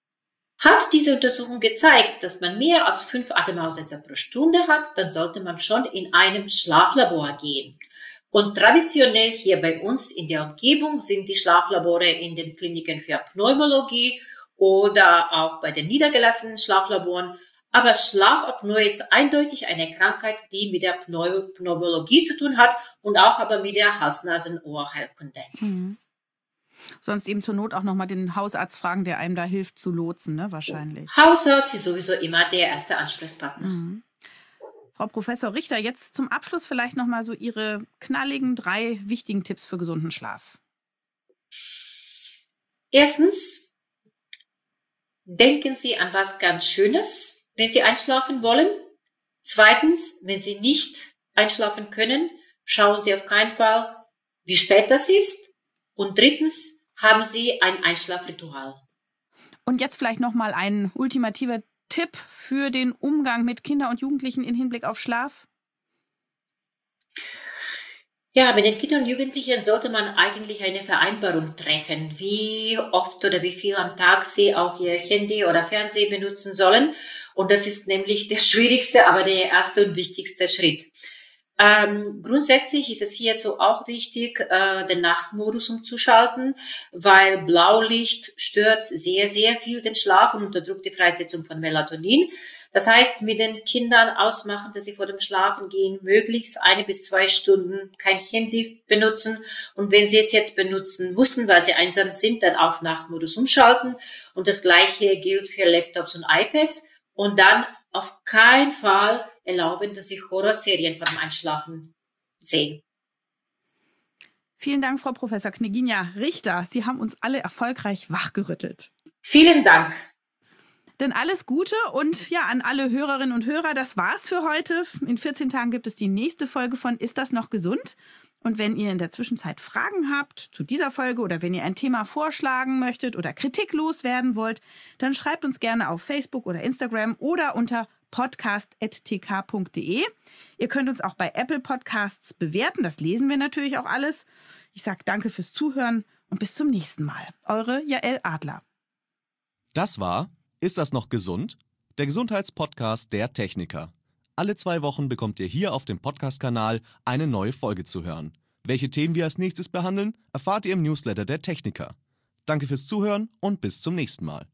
Hat diese Untersuchung gezeigt, dass man mehr als fünf Atemaussetzer pro Stunde hat, dann sollte man schon in einem Schlaflabor gehen. Und traditionell hier bei uns in der Umgebung sind die Schlaflabore in den Kliniken für Pneumologie oder auch bei den niedergelassenen Schlaflaboren. Aber Schlafapnoe ist eindeutig eine Krankheit, die mit der Pneu- Pneumologie zu tun hat und auch aber mit der Hals-Nasen-Ohr-Heilkunde. Mhm. Sonst eben zur Not auch nochmal den Hausarzt fragen, der einem da hilft zu lotsen, ne? Wahrscheinlich. Hausarzt ist sowieso immer der erste Ansprechpartner. Mhm. Frau Professor Richter, jetzt zum Abschluss vielleicht nochmal so Ihre knalligen drei wichtigen Tipps für gesunden Schlaf. Erstens, denken Sie an was ganz Schönes, wenn Sie einschlafen wollen. Zweitens, wenn Sie nicht einschlafen können, schauen Sie auf keinen Fall, wie spät das ist. Und drittens, haben Sie ein Einschlafritual. Und jetzt vielleicht nochmal ein ultimativer Tipp für den Umgang mit Kindern und Jugendlichen im Hinblick auf Schlaf? Ja, mit den Kindern und Jugendlichen sollte man eigentlich eine Vereinbarung treffen, wie oft oder wie viel am Tag sie auch ihr Handy oder Fernsehen benutzen sollen. Und das ist nämlich der schwierigste, aber der erste und wichtigste Schritt. Ähm, grundsätzlich ist es hierzu auch wichtig, äh, den Nachtmodus umzuschalten, weil Blaulicht stört sehr, sehr viel den Schlaf und unterdrückt die Freisetzung von Melatonin. Das heißt, mit den Kindern ausmachen, dass sie vor dem Schlafen gehen, möglichst eine bis zwei Stunden kein Handy benutzen. Und wenn sie es jetzt benutzen müssen, weil sie einsam sind, dann auf Nachtmodus umschalten. Und das Gleiche gilt für Laptops und iPads. Und dann auf keinen Fall erlauben, dass sie Horrorserien vor dem Einschlafen sehen. Vielen Dank, Frau Professor Kneginja Richter. Sie haben uns alle erfolgreich wachgerüttelt. Vielen Dank. Denn alles Gute und ja, an alle Hörerinnen und Hörer, das war's für heute. In vierzehn Tagen gibt es die nächste Folge von Ist das noch gesund? Und wenn ihr in der Zwischenzeit Fragen habt zu dieser Folge oder wenn ihr ein Thema vorschlagen möchtet oder Kritik loswerden wollt, dann schreibt uns gerne auf Facebook oder Instagram oder unter podcast at t k punkt d e. Ihr könnt uns auch bei Apple Podcasts bewerten, das lesen wir natürlich auch alles. Ich sage danke fürs Zuhören und bis zum nächsten Mal. Eure Jael Adler. Das war Ist das noch gesund? Der Gesundheitspodcast der Techniker. Alle zwei Wochen bekommt ihr hier auf dem Podcast-Kanal eine neue Folge zu hören. Welche Themen wir als nächstes behandeln, erfahrt ihr im Newsletter der Techniker. Danke fürs Zuhören und bis zum nächsten Mal.